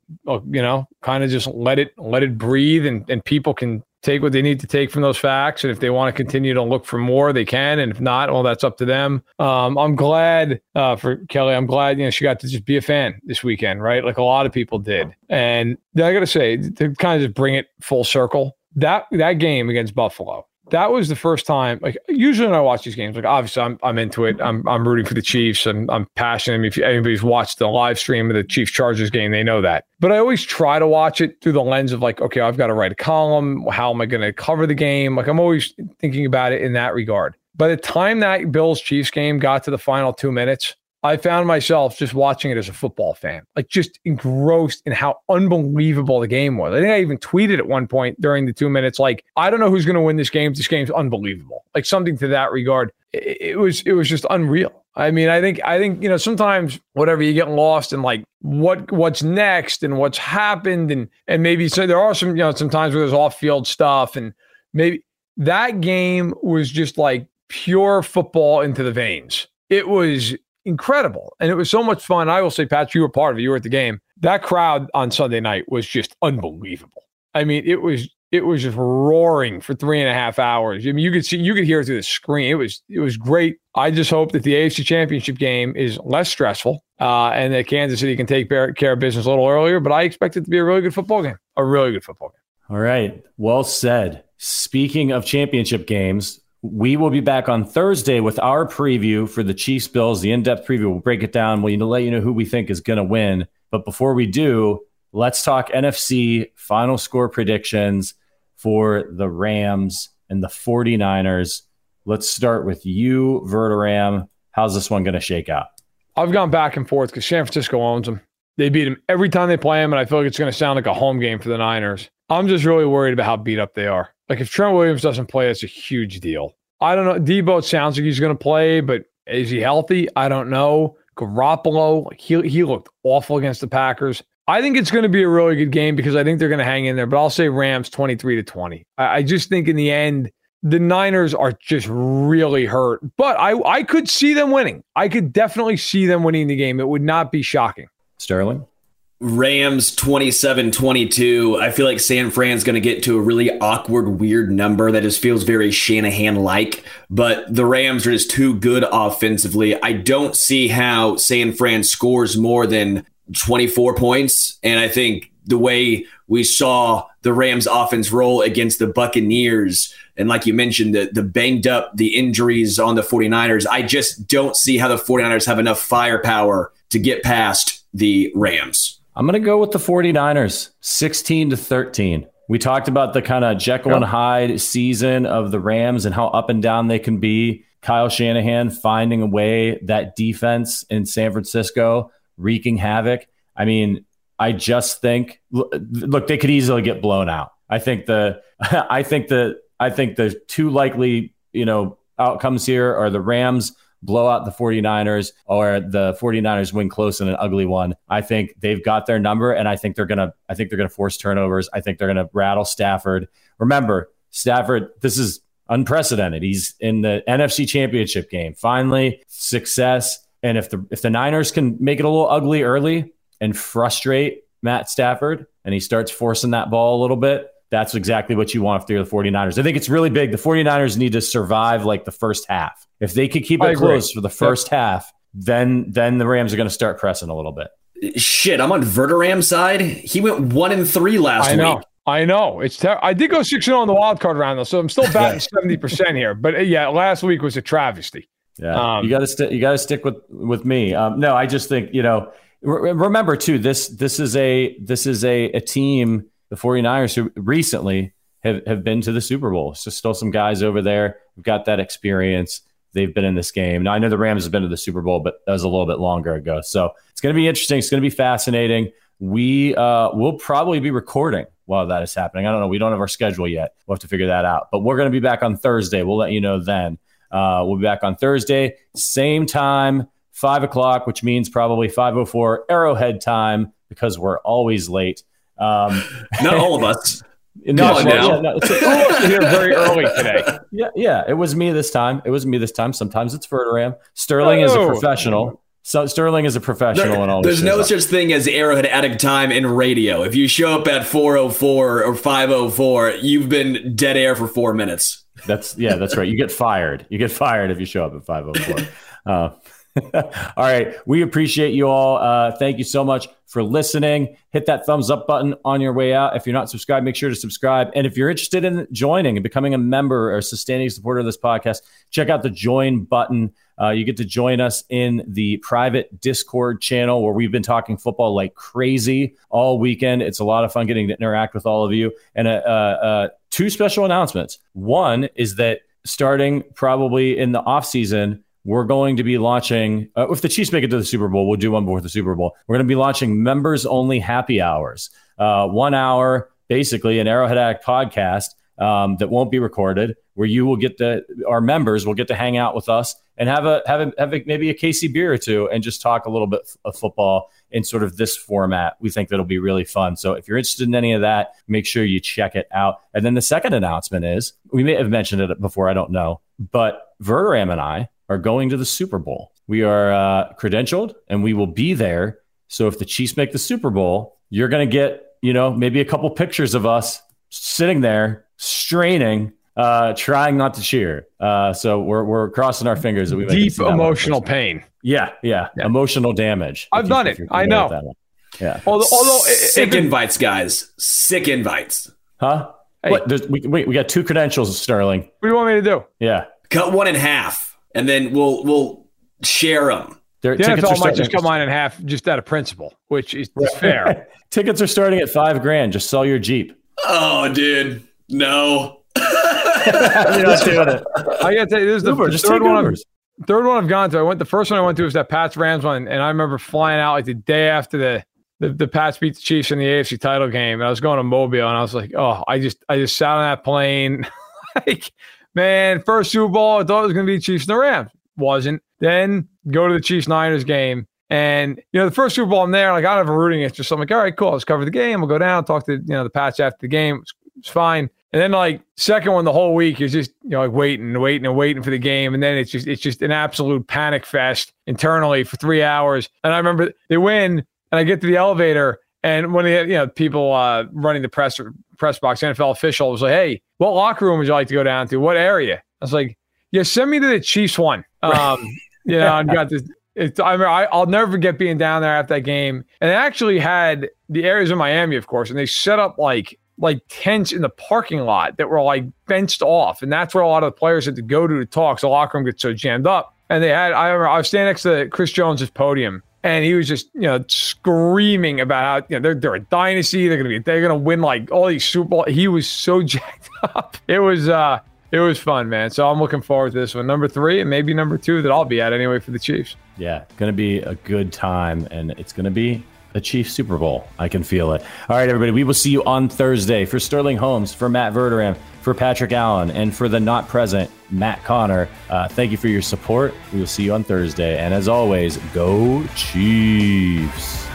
S4: you know, kind of just let it breathe and people can take what they need to take from those facts. And if they want to continue to look for more, they can. And if not, well, that's up to them. I'm glad for Kelly. I'm glad, you know, she got to just be a fan this weekend, right? Like a lot of people did. And I got to say, to kind of just bring it full circle, that game against Buffalo, that was the first time, like usually when I watch these games, like obviously I'm into it. I'm rooting for the Chiefs and I'm passionate. I mean, if anybody's watched the live stream of the Chiefs-Chargers game, they know that. But I always try to watch it through the lens of like, okay, I've got to write a column. How am I going to cover the game? Like I'm always thinking about it in that regard. By the time that Bills-Chiefs game got to the final 2 minutes, I found myself just watching it as a football fan, like just engrossed in how unbelievable the game was. I think I even tweeted at one point during the 2 minutes, like, I don't know who's going to win this game. This game's unbelievable. Like something to that regard. It was just unreal. I mean, I think, you know, sometimes whatever you get lost in like what's next and what's happened. And maybe so there are some, you know, sometimes where there's off field stuff, and maybe that game was just like pure football into the veins. It was incredible. And it was so much fun. I will say, Pat, you were part of it. You were at the game. That crowd on Sunday night was just unbelievable. I mean, it was just roaring for 3.5 hours. I mean, you could hear it through the screen. It was great. I just hope that the AFC Championship game is less stressful and that Kansas City can take care of business a little earlier. But I expect it to be a really good football game. A really good football game.
S3: All right. Well said. Speaking of championship games, we will be back on Thursday with our preview for the Chiefs Bills, the in-depth preview. We'll break it down. We'll let you know who we think is going to win. But before we do, let's talk NFC final score predictions for the Rams and the 49ers. Let's start with you, Verderam. How's this one going to shake out?
S4: I've gone back and forth because San Francisco owns them. They beat them every time they play them, and I feel like it's going to sound like a home game for the Niners. I'm just really worried about how beat up they are. Like if Trent Williams doesn't play, that's a huge deal. I don't know. Debo, it sounds like he's going to play, but Is he healthy? I don't know. Garoppolo, he looked awful against the Packers. I think it's going to be a really good game because I think they're going to hang in there, but I'll say Rams 23-20. I just think in the end, the Niners are just really hurt, but I could see them winning. I could definitely see them winning the game. It would not be shocking.
S3: Sterling?
S5: Rams 27-22. I feel like San Fran's going to get to a really awkward, weird number that just feels very Shanahan-like, but the Rams are just too good offensively. I don't see how San Fran scores more than 24 points, and I think the way we saw the Rams offense roll against the Buccaneers, and like you mentioned, the banged up, the injuries on the 49ers, I just don't see how the 49ers have enough firepower to get past the Rams.
S3: I'm going to go with the 49ers, 16-13. We talked about the kind of Jekyll and Hyde season of the Rams and how up and down they can be. Kyle Shanahan finding a way, that defense in San Francisco wreaking havoc. I mean, I just think, look, they could easily get blown out. I think the two likely, outcomes here are the Rams blow out the 49ers or the 49ers win close in an ugly one. I think they've got their number, and I think they're going to force turnovers. I think they're going to rattle Stafford. Remember, Stafford, this is unprecedented. He's in the NFC Championship game. Finally, success. And if the Niners can make it a little ugly early and frustrate Matt Stafford, and he starts forcing that ball a little bit, that's exactly what you want if you're the 49ers. I think it's really big. The 49ers need to survive like the first half. If they could keep it close for the first half, then the Rams are going to start pressing a little bit.
S5: Shit, I'm on Verderam's side. He went 1-3 last week.
S4: I know. It's I did go 6-0 on the wild card round, though, so I'm still batting 70% here. But yeah, last week was a travesty.
S3: Yeah, you got to stick with me. No, I just think remember too. This is a team, the 49ers, who recently have been to the Super Bowl. So still some guys over there who've got that experience. They've been in this game. Now I know the Rams have been to the Super Bowl, but that was a little bit longer ago. So it's going to be interesting. It's going to be fascinating. We will probably be recording while that is happening. I don't know. We don't have our schedule yet. We'll have to figure that out. But we're going to be back on Thursday. We'll let you know then. We'll be back on Thursday, same time, 5 o'clock, which means probably 5:04 Arrowhead time because we're always late.
S5: Not all of us.
S4: It's here very early today.
S3: Yeah. It was me this time. Sometimes it's Verderam. Sterling is a professional. So Sterling is a professional in all this.
S5: There's no such thing as Arrowhead Addict time in radio. If you show up at 4:04 or 5:04, you've been dead air for 4 minutes.
S3: That's right. You get fired. You get fired if you show up at 5:04. All right. We appreciate you all. Thank you so much for listening. Hit that thumbs up button on your way out. If you're not subscribed, make sure to subscribe. And if you're interested in joining and becoming a member or sustaining supporter of this podcast, check out the join button. You get to join us in the private Discord channel where we've been talking football like crazy all weekend. It's a lot of fun getting to interact with all of you. And two special announcements. One is that starting probably in the off season, we're going to be launching, if the Chiefs make it to the Super Bowl, we'll do one before the Super Bowl. We're going to be launching members-only happy hours. 1 hour, basically, an Arrowhead Addict podcast that won't be recorded, where you will our members will get to hang out with us and have maybe a KC beer or two and just talk a little bit of football in sort of this format. We think that'll be really fun. So if you're interested in any of that, make sure you check it out. And then the second announcement is, we may have mentioned it before, I don't know, but Verderam and I are going to the Super Bowl. We are credentialed and we will be there. So if the Chiefs make the Super Bowl, you're going to get, maybe a couple pictures of us sitting there straining, trying not to cheer. So we're crossing our fingers that we
S4: deep emotional pain.
S3: Yeah. Emotional damage.
S4: I've done it. I know.
S3: Yeah.
S5: Although sick invites, guys. Sick invites.
S3: Huh? Hey. What? We got two credentials, Sterling.
S4: What do you want me to do?
S3: Yeah.
S5: Cut one in half. And then we'll share them.
S4: The NFL might just cut mine in half just out of principle, which is fair.
S3: Tickets are starting at $5,000. Just sell your Jeep.
S5: Oh, dude. No.
S4: You're not doing it. I got to tell you, this is the third one I've gone to. The first one I went to was that Pats Rams one. And I remember flying out like the day after the Pats beat the Chiefs in the AFC title game. And I was going to Mobile and I was like, oh, I just sat on that plane. Man, first Super Bowl, I thought it was going to be Chiefs and the Rams. Wasn't. then go to the Chiefs-Niners game. And, the first Super Bowl I'm there, like, I don't have a rooting interest. So I'm like, all right, cool. Let's cover the game. We'll go down, talk to, the Pats after the game. It's fine. And then, like, second one the whole week, you're just, like, waiting for the game. And then it's just an absolute panic fest internally for 3 hours. And I remember they win, and I get to the elevator, and one of the, people running the press box, NFL official, was like, hey, what locker room would you like to go down to? What area? I was like, yeah, send me to the Chiefs one. And got this. I'll never forget being down there after that game. And they actually had the areas in Miami, of course, and they set up like tents in the parking lot that were like fenced off. And that's where a lot of the players had to go to talk. So the locker room gets so jammed up. And I remember I was standing next to Chris Jones' podium, and he was just, screaming about how, they're a dynasty. They're going to win like all these Super Bowl. He was so jacked up. It was fun, man. So I'm looking forward to this one. Number 3 and maybe number 2 that I'll be at anyway for the Chiefs.
S3: Yeah, going to be a good time, and it's going to be a Chiefs Super Bowl. I can feel it. All right, everybody, we will see you on Thursday. For Sterling Holmes, for Matt Verderam, for Patrick Allen, and for the not present Matt Connor, thank you for your support. We will see you on Thursday. And as always, go Chiefs.